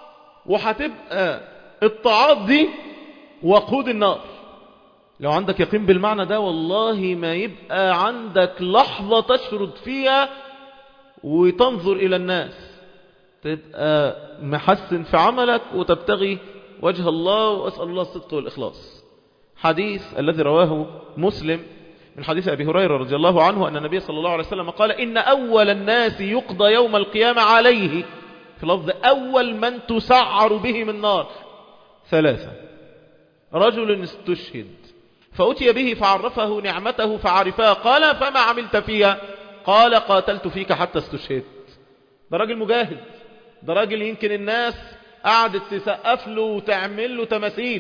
وهتبقى الطاعات دي وقود النار. لو عندك يقين بالمعنى ده والله ما يبقى عندك لحظة تشرد فيها وتنظر إلى الناس، تبقى محسن في عملك وتبتغي وجه الله، وأسأل الله الصدق والإخلاص. حديث الذي رواه مسلم من حديث أبي هريرة رضي الله عنه أن النبي صلى الله عليه وسلم قال: إن أول الناس يقضى يوم القيامة عليه، في لفظ أول من تسعر بهم النار، 3: رجل استشهد فأتي به فعرفه نعمته فعرفها، قال: فما عملت فيها؟ قال: قاتلت فيك حتى استشهدت. ده راجل مجاهد، ده راجل يمكن الناس قعدت تسقف له وتعمل له تماثيل،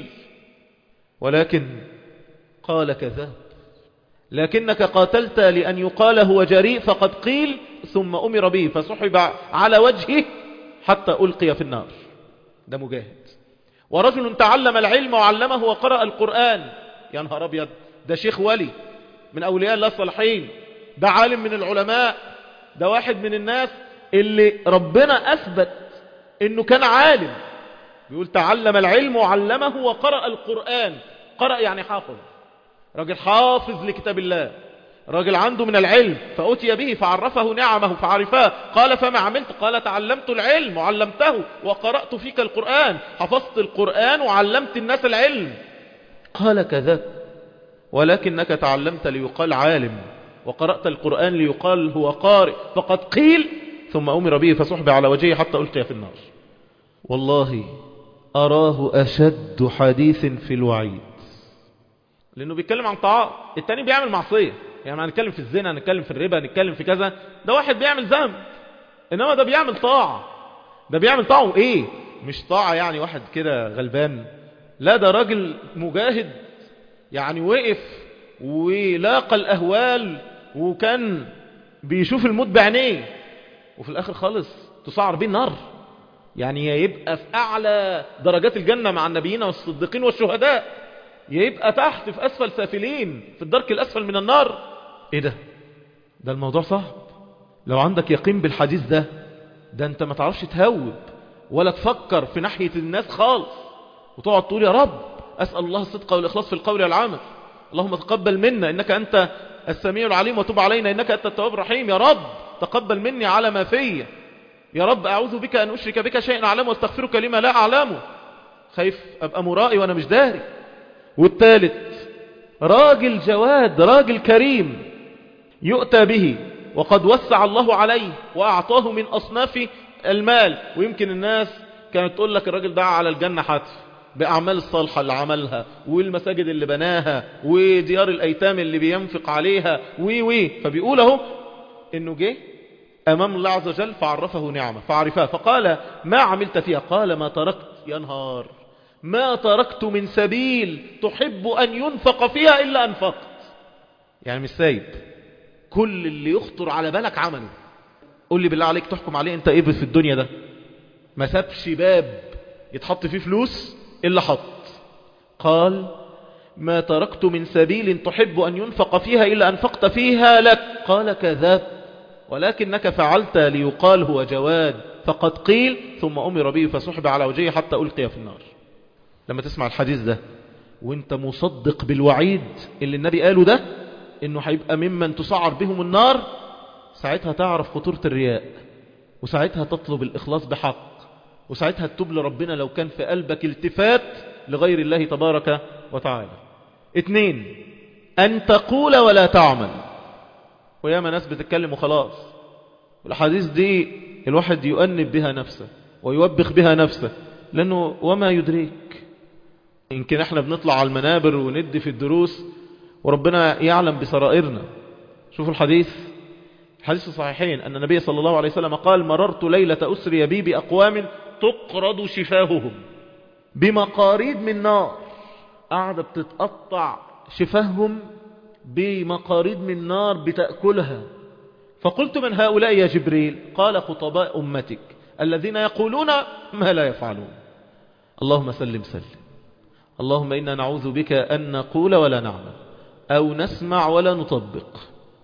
ولكن قال: كذاب، لكنك قاتلت لأن يقال هو جريء، فقد قيل، ثم أمر به فسحب على وجهه حتى ألقي في النار. ده مجاهد. ورجل تعلم العلم وعلمه وقرأ القرآن، يا نهار أبيض، ده شيخ ولي من أولياء الله الصالحين، ده عالم من العلماء، ده واحد من الناس اللي ربنا أثبت إنه كان عالم، بيقول تعلم العلم وعلمه وقرأ القرآن. قرأ يعني حافظ، راجل حافظ لكتاب الله، راجل عنده من العلم، فأتي به فعرفه نعمه فعرفاه. قال فما عملت؟ قال تعلمت العلم وعلمته وقرأت فيك القرآن، حفظت القرآن وعلمت الناس العلم. قال كذا، ولكنك تعلمت ليقال عالم، وقرأت القرآن ليقال هو قارئ، فقد قيل ثم أمر به فسحب على وجهه حتى ألقي في النار. والله أراه أشد حديث في الوعيد، لأنه بيتكلم عن طاعات، التاني بيعمل معصية. يعني هنتكلم في الزنا، هنتكلم في الربا، هنتكلم في كذا، ده واحد بيعمل ذنب، إنما ده بيعمل طاعة. ده بيعمل طاعة إيه؟ مش طاعة يعني واحد كده غلبان، لا ده راجل مجاهد، يعني وقف ولاقى الأهوال وكان بيشوف الموت بعينيه، وفي الآخر خالص تسعر به النار. يعني يبقى في أعلى درجات الجنة مع النبيين والصديقين والشهداء، يبقى تحت في أسفل سافلين في الدرك الأسفل من النار. إيه ده؟ ده الموضوع صعب. لو عندك يقين بالحديث ده أنت ما تعرفش تهوب ولا تفكر في ناحية الناس خالص، وتقعد تقول يا رب أسأل الله الصدق والإخلاص في القول والعمل، اللهم تقبل منا إنك أنت السميع العليم وتب علينا إنك أنت التواب الرحيم، يا رب تقبل مني على ما فيه، يا رب أعوذ بك أن أشرك بك شيئا أعلمه واستغفرك لما لا أعلمه، خايف أبقى مرائي وأنا مش داري. والثالث راجل جواد، راجل كريم، يؤتى به وقد وسع الله عليه وأعطاه من أصناف المال، ويمكن الناس كانت تقول لك الراجل ده على الجنة حتف بأعمال الصالحة اللي عملها، والمساجد اللي بناها، وديار الأيتام اللي بينفق عليها، فبيقول اهو إنه جه أمام الله عز وجل فعرفه نعمة فعرفها، فقال ما عملت فيها؟ قال ما تركت، يا نهار، ما تركت من سبيل تحب أن ينفق فيها إلا أنفقت. يعني مش سايب، كل اللي يخطر على بالك عمله. قول لي بالله عليك تحكم عليه انت ايه في الدنيا ده؟ ما سابش باب يتحط فيه فلوس إلا حط. قال ما تركت من سبيل تحب أن ينفق فيها إلا أنفقت فيها لك. قال كذاب، ولكنك فعلت ليقال هو جواد، فقد قيل ثم أمر به فسحب على وجهه حتى ألقي في النار. لما تسمع الحديث ده وانت مصدق بالوعيد اللي النبي قاله ده انه هيبقى ممن تسعر بهم النار، ساعتها تعرف خطورة الرياء، وساعتها تطلب الإخلاص بحق، وساعتها تتوب لربنا لو كان في قلبك التفات لغير الله تبارك وتعالى. 2 أن تقول ولا تعمل. وياما ناس بتتكلم وخلاص، والحديث دي الواحد يؤنب بها نفسه ويوبخ بها نفسه، لأنه وما يدريك، يمكن احنا بنطلع على المنابر وندي في الدروس وربنا يعلم بسرائرنا. شوفوا الحديث الصحيحين أن النبي صلى الله عليه وسلم قال مررت ليلة أسري بي بأقوام تقرض شفاههم بمقاريد من نار، قاعدة بتتقطع شفاههم بمقاريد من نار بتأكلها. فقلت من هؤلاء يا جبريل؟ قال خطباء أمتك الذين يقولون ما لا يفعلون. اللهم سلم سلم، اللهم إنا نعوذ بك أن نقول ولا نعمل أو نسمع ولا نطبق.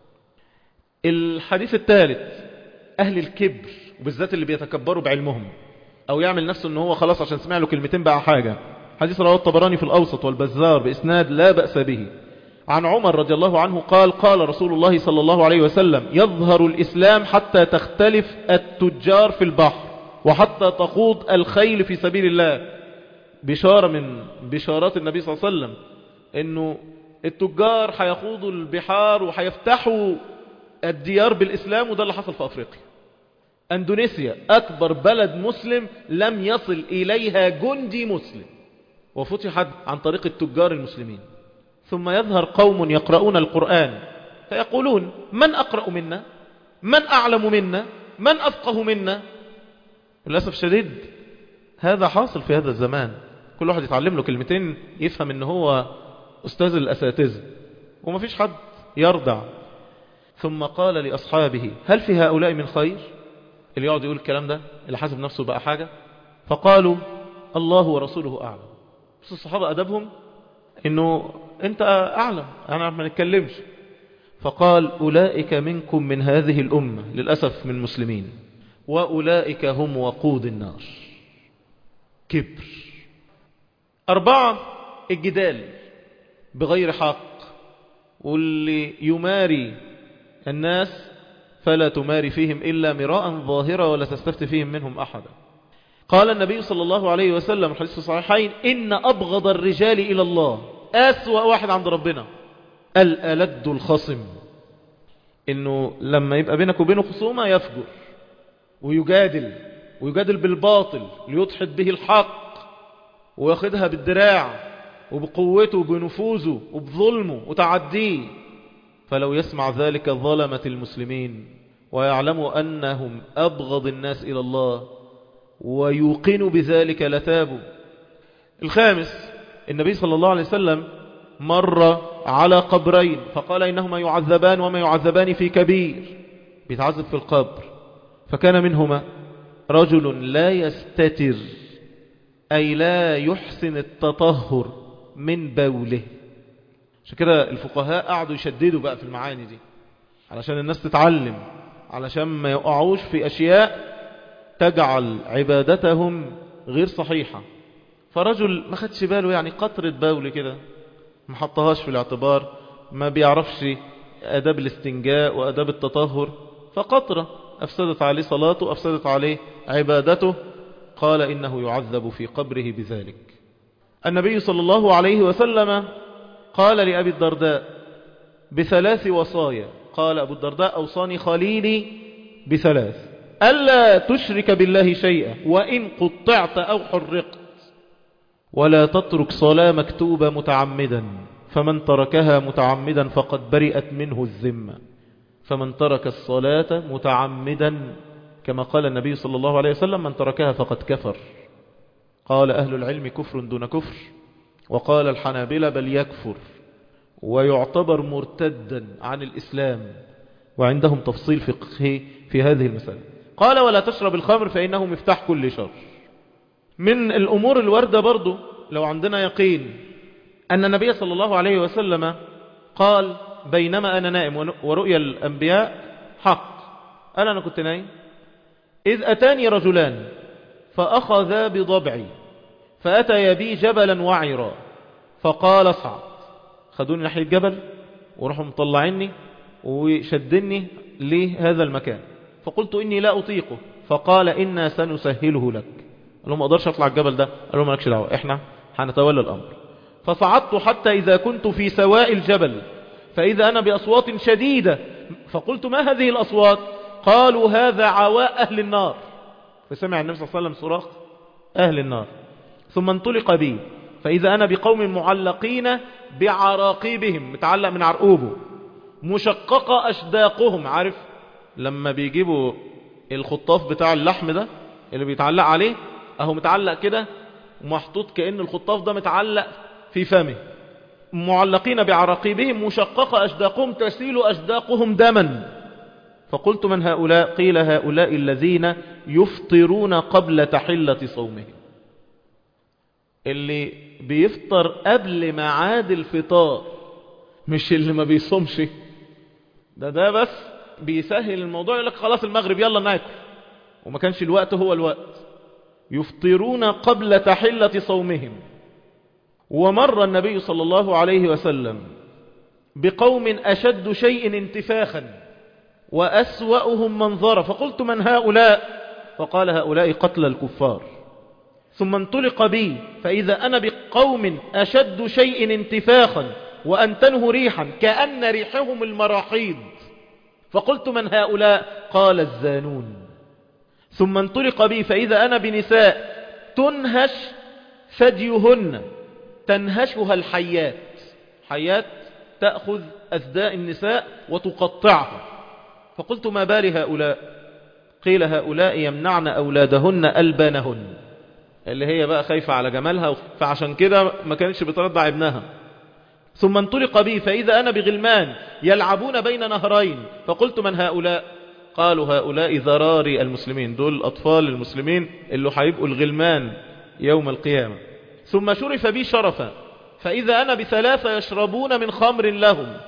الحديث الثالث أهل الكبر، وبالذات اللي بيتكبروا بعلمهم أو يعمل نفسه أنه هو خلاص عشان سمع له كلمتين بقى حاجة. حديث رواه الطبراني في الأوسط والبزار بإسناد لا بأس به. عن عمر رضي الله عنه قال قال رسول الله صلى الله عليه وسلم يظهر الإسلام حتى تختلف التجار في البحر وحتى تخوض الخيل في سبيل الله. بشارة من بشارات النبي صلى الله عليه وسلم أنه التجار هيخوضوا البحار وهيفتحوا الديار بالإسلام، وده اللي حصل في أفريقيا. أندونيسيا أكبر بلد مسلم لم يصل إليها جندي مسلم، وفتحت عن طريق التجار المسلمين. ثم يظهر قوم يقرؤون القرآن فيقولون من أقرأ منا، من أعلم منا، من أفقه منا. للأسف شديد هذا حاصل في هذا الزمان، كل واحد يتعلم له كلمتين يفهم ان هو أستاذ الأساتذة وما فيش حد يرضع. ثم قال لأصحابه هل في هؤلاء من خير؟ اللي يقعد يقول الكلام ده اللي حاسب نفسه بقى حاجة. فقالوا الله ورسوله أعلم. بس الصحابة أدبهم انه انت أعلم، انا ما نتكلمش. فقال أولئك منكم من هذه الأمة، للأسف من مسلمين، وأولئك هم وقود النار. كبر. 4 الجدال بغير حق، واللي يماري الناس فلا تماري فيهم إلا مراء ظاهرة ولا تستفت فيهم منهم أحدا. قال النبي صلى الله عليه وسلم الحديث في الصحيحين: إن أبغض الرجال إلى الله، أسوأ واحد عند ربنا، الألد الخصم. إنه لما يبقى بينك وبينه خصومة يفجر ويجادل بالباطل ليدحض به الحق، وياخدها بالدراع وبقوته وبنفوذه وبظلمه وتعديه. فلو يسمع ذلك ظلمة المسلمين ويعلموا أنهم أبغض الناس إلى الله ويوقنوا بذلك لتابوا. 5 النبي صلى الله عليه وسلم مر على قبرين فقال: إنهما يعذبان وما يعذبان في كبير. بيتعذب في القبر. فكان منهما رجل لا يستتر، أي لا يحسن التطهر من بوله. عشان كده الفقهاء قعدوا يشددوا بقى في المعاني دي علشان الناس تتعلم، علشان ما يقعوش في أشياء تجعل عبادتهم غير صحيحة. فرجل ما خدش باله، يعني قطرة بول كده ما حطهاش في الاعتبار، ما بيعرفش أداب الاستنجاء وأداب التطهر، فقطرة أفسدت عليه صلاته، أفسدت عليه عبادته. قال: إنه يعذب في قبره بذلك. النبي صلى الله عليه وسلم قال لأبي الدرداء ب3 وصايا. قال أبو الدرداء: أوصاني خليلي ب3: ألا تشرك بالله شيئا وإن قطعت أو حرقت، ولا تترك صلاة مكتوبة متعمدا، فمن تركها متعمدا فقد برئت منه الذمة، فمن ترك الصلاة متعمدا كما قال النبي صلى الله عليه وسلم: من تركها فقد كفر. قال أهل العلم: كفر دون كفر. وقال الحنابلة: بل يكفر ويعتبر مرتدا عن الإسلام، وعندهم تفصيل فقهي في هذه المسألة. قال: ولا تشرب الخمر فإنه مفتاح كل شر. من الأمور الواردة برضو لو عندنا يقين أن النبي صلى الله عليه وسلم قال: بينما أنا نائم ورؤيا الأنبياء حق. أنا كنت نايم إذ أتاني رجلان فأخذا بضبعي فأتيا بي جبلا وعرا فقال: اصعد. خدوني ناحية جبل وراحوا مطلعيني وشدني لهذا المكان، فقلت: إني لا أطيقه. فقال: إنا سنسهله لك. قال لهم: ما أقدرش أطلع الجبل ده. قال لهم: مالكش دعوة، إحنا هنتولى الأمر. فصعدت حتى إذا كنت في سواء الجبل فإذا أنا بأصوات شديدة، فقلت: ما هذه الأصوات؟ قالوا: هذا عواء أهل النار. فسمع النبي صلى الله عليه وسلم صراخ أهل النار. ثم انطلق بي فإذا أنا بقوم معلقين بعراقيبهم، متعلق من عرقوبه، مشققة أشداقهم. عارف لما بيجيبوا الخطاف بتاع اللحم ده اللي بيتعلق عليه، أهو متعلق كده ومحطوط كأن الخطاف ده متعلق في فمه. معلقين بعراقيبهم مشققة أشداقهم تسيل أشداقهم دما. فقلت: من هؤلاء؟ قيل: هؤلاء الذين يفطرون قبل تحلة صومهم. اللي بيفطر قبل ميعاد الفطار، مش اللي ما بيصومش. ده بس بيسهل الموضوع، يقول لك خلاص المغرب يلا ناكل، وما كانش الوقت هو الوقت. يفطرون قبل تحلة صومهم. ومر النبي صلى الله عليه وسلم بقوم أشد شيء انتفاخا وأسوأهم منظرا، فقلت: من هؤلاء؟ فقال: هؤلاء قتل الكفار. ثم انطلق بي فإذا أنا بقوم أشد شيء انتفاخا وأنتنه ريحا كأن ريحهم المراحيض، فقلت: من هؤلاء؟ قال: الزانون. ثم انطلق بي فإذا أنا بنساء تنهش ثديهن، تنهشها الحيات. حيات تأخذ أثداء النساء وتقطعها. فقلت: ما بال هؤلاء؟ قيل: هؤلاء يمنعن أولادهن ألبانهن، اللي هي بقى خايفة على جمالها، فعشان كده ما كانتش بترضع ابنها. ثم انطلق بي فإذا أنا بغلمان يلعبون بين نهرين، فقلت: من هؤلاء؟ قالوا: هؤلاء ذراري المسلمين، دول أطفال المسلمين اللي هيبقوا الغلمان يوم القيامة. ثم شرف بي شرفا فإذا أنا ب3 يشربون من خمر لهم،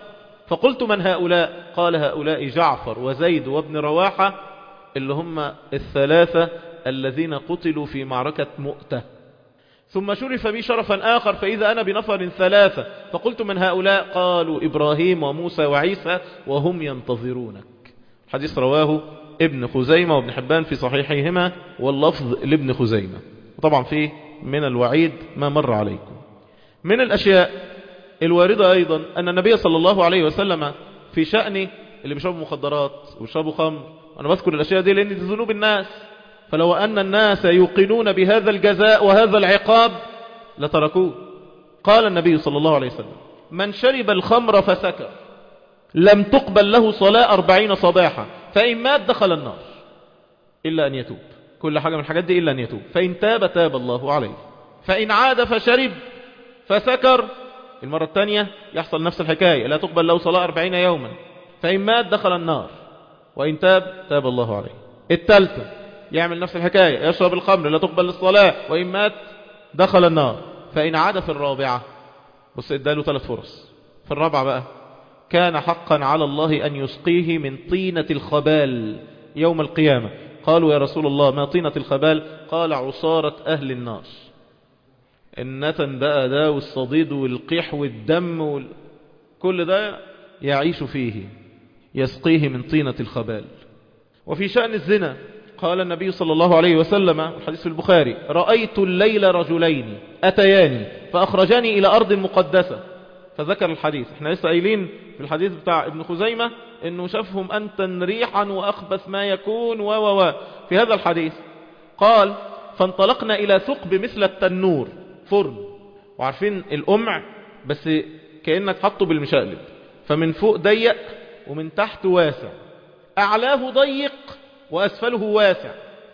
فقلت من هؤلاء؟ قال هؤلاء جعفر وزيد وابن رواحة، اللي هم الثلاثة الذين قتلوا في معركة مؤتة. ثم شرف بي شرفا آخر فإذا أنا بنفر ثلاثة، فقلت من هؤلاء؟ قالوا إبراهيم وموسى وعيسى وهم ينتظرونك. الحديث رواه ابن خزيمة وابن حبان في صحيحيهما، واللفظ لابن خزيمة. وطبعا فيه من الوعيد ما مر عليكم. من الأشياء الواردة أيضا أن النبي صلى الله عليه وسلم في شأن اللي بيشربوا مخدرات ويشربوا خمر، أنا بذكر الأشياء دي لأن دي ذنوب الناس، فلو أن الناس يوقنون بهذا الجزاء وهذا العقاب لتركوه. قال النبي صلى الله عليه وسلم: من شرب الخمر فسكر لم تقبل له صلاة 40 صباحا، فإن مات دخل النار إلا أن يتوب. كل حاجة من الحاجات دي إلا أن يتوب، فإن تاب تاب الله عليه. فإن عاد فشرب فسكر المرة الثانية يحصل نفس الحكاية، لا تقبل له صلاة 40 يوما، فإن مات دخل النار، وإن تاب تاب الله عليه. الثالثة يعمل نفس الحكاية، يشرب الخمر لا تقبل الصلاة، وإن مات دخل النار. فإن عاد في الرابعة، بص اداله 3 فرص، في الرابعة بقى كان حقا على الله أن يسقيه من طينة الخبال يوم القيامة. قالوا يا رسول الله ما طينة الخبال؟ قال عصارة أهل النار. النتن بقى ده والصديد والقيح والدم كل ده يعيش فيه، يسقيه من طينة الخبال. وفي شأن الزنا قال النبي صلى الله عليه وسلم، الحديث في البخاري: رأيت الليل رجلين أتياني فأخرجاني إلى أرض مقدسة. فذكر الحديث. احنا لسه قايلين في الحديث بتاع ابن خزيمة انه شافهم أنتن ريحا وأخبث ما يكون في هذا الحديث قال: فانطلقنا إلى ثقب مثل التنور، فرن، وعارفين القمع بس كأنك حطه بالمشقلب، فمن فوق ضيق ومن تحت واسع، أعلاه ضيق وأسفله واسع،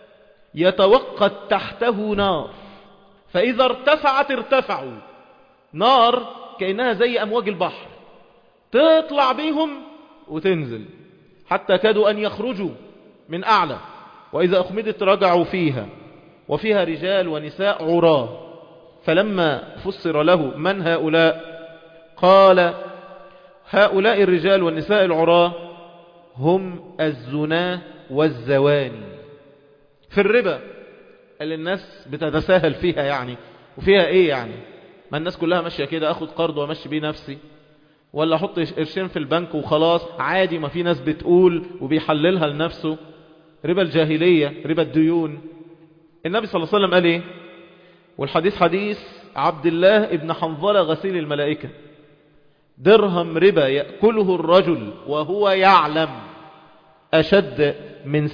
يتوقد تحته نار، فإذا ارتفعت ارتفعوا. نار كأنها زي أمواج البحر، تطلع بهم وتنزل حتى كادوا أن يخرجوا من أعلى، وإذا أخمدت رجعوا فيها، وفيها رجال ونساء عراه. فلما فسر له من هؤلاء قال: هؤلاء الرجال والنساء العراه هم الزناه والزواني. في الربا اللي الناس بتتساهل فيها يعني، وفيها ايه يعني؟ ما الناس كلها ماشية كده، اخد قرض وامشي بيه نفسي، ولا احط قرشين في البنك وخلاص عادي، ما في ناس بتقول وبيحللها لنفسه. ربا الجاهلية، ربا الديون. النبي صلى الله عليه وسلم قال ايه؟ والحديث حديث عبد الله ابن حنظلة غسيل الملائكة: درهم ربا يأكله الرجل وهو يعلم أشد من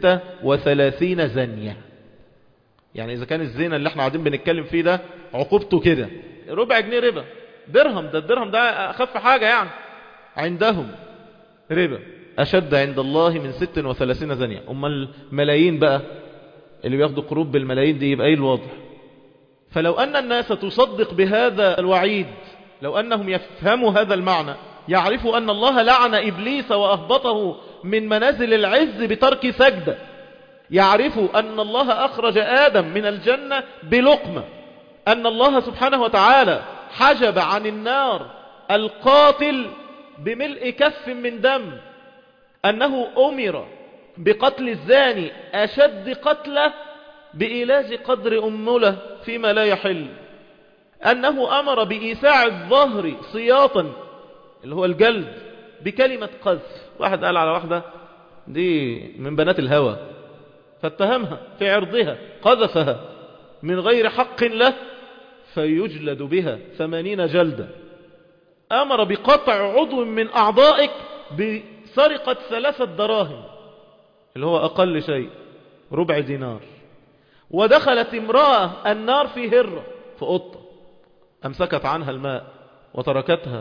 36 زنية. يعني إذا كان الزنا اللي احنا قاعدين بنتكلم فيه ده عقوبته كده، ربع جنيه ربا، درهم، ده الدرهم ده أخف حاجة يعني عندهم، ربا أشد عند الله من 36 زنية. أما الملايين بقى اللي بياخدوا قروض بالملايين دي، يبقى ايه الوضع؟ فلو أن الناس تصدق بهذا الوعيد، لو أنهم يفهموا هذا المعنى، يعرفوا أن الله لعن إبليس وأهبطه من منازل العز بترك سجدة، يعرفوا أن الله أخرج آدم من الجنة بلقمة، أن الله سبحانه وتعالى حجب عن النار القاتل بملء كف من دم، أنه أمر بقتل الزاني أشد قتله بإيلاج قدر أمله فيما لا يحل، أنه أمر بإيساع الظهر سياطا اللي هو الجلد بكلمة قذف. واحد قال على واحدة دي من بنات الهوى فاتهمها في عرضها، قذفها من غير حق له فيجلد بها 80 جلدة. أمر بقطع عضو من أعضائك بسرقة 3 دراهم اللي هو أقل شيء ربع دينار. ودخلت امرأة النار في هرة، في قطة، أمسكت عنها الماء وتركتها.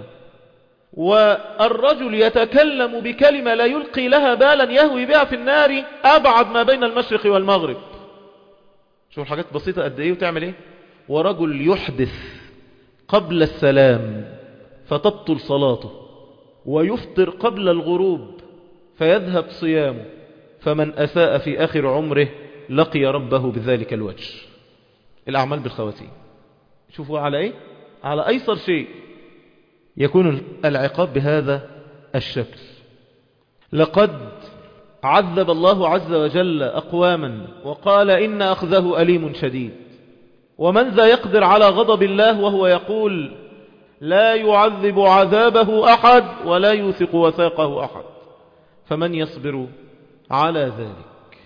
والرجل يتكلم بكلمة لا يلقي لها بالا يهوي بها في النار أبعد ما بين المشرق والمغرب. شوف الحاجات بسيطة قد إيه وتعمل إيه. ورجل يحدث قبل السلام فتبطل صلاته، ويفطر قبل الغروب فيذهب صيامه، فمن أساء في آخر عمره لقي ربه بذلك الوجه. الأعمال بالخواتيم. شوفوا على إيه؟ على أيسر شيء يكون العقاب بهذا الشكل. لقد عذب الله عز وجل أقواما وقال إن أخذه أليم شديد، ومن ذا يقدر على غضب الله وهو يقول لا يعذب عذابه أحد ولا يوثق وثاقه أحد، فمن يصبر على ذلك؟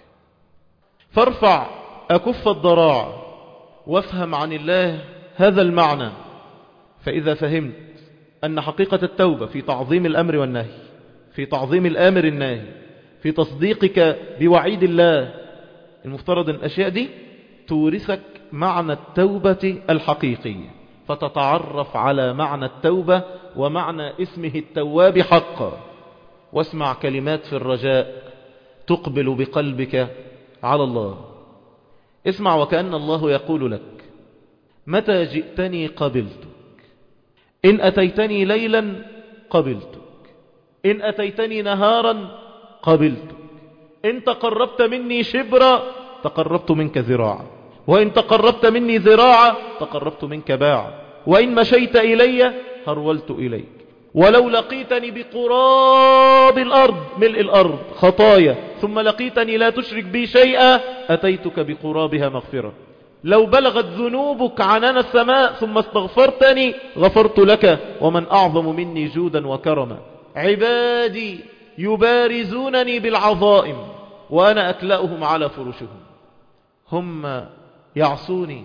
فارفع أكف الضراع وافهم عن الله هذا المعنى. فإذا فهمت أن حقيقة التوبة في تعظيم الأمر والنهي، في تعظيم الآمر الناهي، في تصديقك بوعيد الله، المفترض أن الأشياء دي تورثك معنى التوبة الحقيقية، فتتعرف على معنى التوبة ومعنى اسمه التواب حقا. واسمع كلمات في الرجاء تقبل بقلبك على الله. اسمع وكأن الله يقول لك متى جئتني قبلتك، إن أتيتني ليلا قبلتك، إن أتيتني نهارا قبلتك، إن تقربت مني شبرا تقربت منك ذراعا، وإن تقربت مني ذراعا تقربت منك باعا، وإن مشيت إلي هرولت إليك، ولو لقيتني بقراب الأرض ملء الأرض خطايا ثم لقيتني لا تشرك بي شيئا أتيتك بقرابها مغفرة، لو بلغت ذنوبك عنان السماء ثم استغفرتني غفرت لك، ومن أعظم مني جودا وكرما. عبادي يبارزونني بالعظائم وأنا أكلأهم على فرشهم، هم يعصوني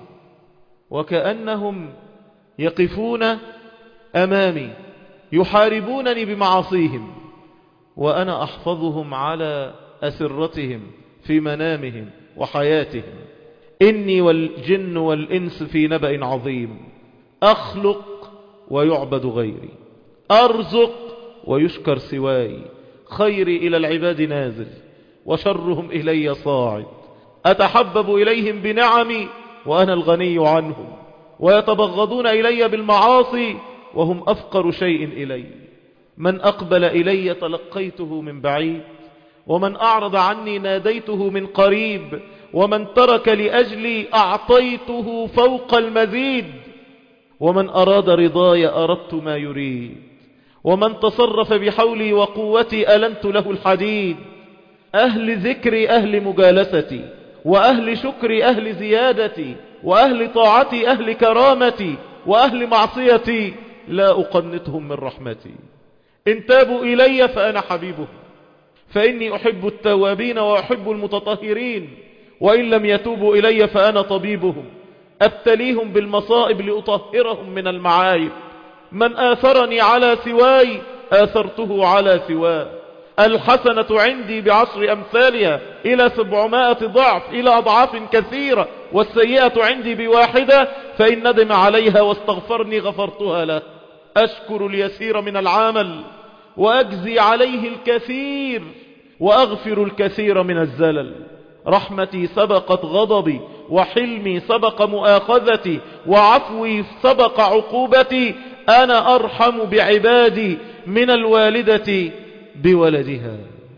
وكأنهم يقفون أمامي يحاربونني بمعاصيهم، وأنا أحفظهم على أسرتهم في منامهم وحياتهم. إني والجن والإنس في نبأ عظيم، أخلق ويعبد غيري، أرزق ويشكر سواي، خيري إلى العباد نازل وشرهم إلي صاعد، أتحبب إليهم بنعمي وأنا الغني عنهم، ويتبغضون إلي بالمعاصي وهم أفقر شيء إلي. من أقبل إلي تلقيته من بعيد، ومن أعرض عني ناديته من قريب، ومن ترك لأجلي أعطيته فوق المزيد، ومن أراد رضاي أردت ما يريد، ومن تصرف بحولي وقوتي ألنت له الحديد. أهل ذكري أهل مجالستي، وأهل شكري أهل زيادتي، وأهل طاعتي أهل كرامتي، وأهل معصيتي لا أقنتهم من رحمتي. إن تابوا إلي فأنا حبيبهم، فإني أحب التوابين وأحب المتطهرين، وإن لم يتوبوا إلي فأنا طبيبهم، أبتليهم بالمصائب لأطهرهم من المعايب. من آثرني على سواي آثرته على سواه. الحسنة عندي بعشر أمثالها إلى 700 ضعف إلى أضعاف كثيرة، والسيئة عندي بواحدة، فإن ندم عليها واستغفرني غفرتها له. أشكر اليسير من العمل وأجزي عليه الكثير وأغفر الكثير من الزلل. رحمتي سبقت غضبي، وحلمي سبق مؤاخذتي، وعفوي سبق عقوبتي. أنا أرحم بعبادي من الوالدة بولدها.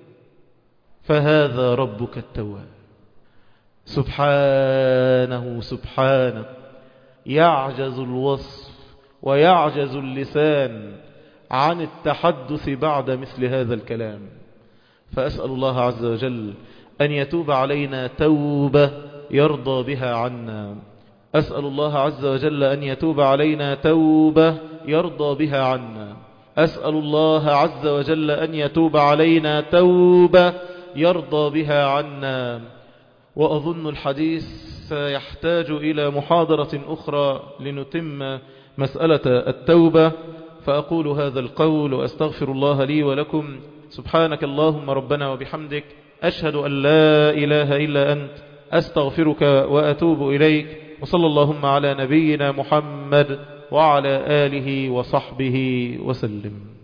فهذا ربك التواب سبحانه سبحانه، يعجز الوصف ويعجز اللسان عن التحدث بعد مثل هذا الكلام. فأسأل الله عز وجل أن يتوب علينا توبة يرضى بها عنا. أسأل الله عز وجل أن يتوب علينا توبة يرضى بها عنا. أسأل الله عز وجل أن يتوب علينا توبة يرضى بها عنا. وأظن الحديث سيحتاج إلى محاضرة أخرى لنتم مسألة التوبة، فأقول هذا القول وأستغفر الله لي ولكم. سبحانك اللهم ربنا وبحمدك، أشهد أن لا إله إلا أنت، أستغفرك وأتوب إليك. وصلى اللهم على نبينا محمد وعلى آله وصحبه وسلم.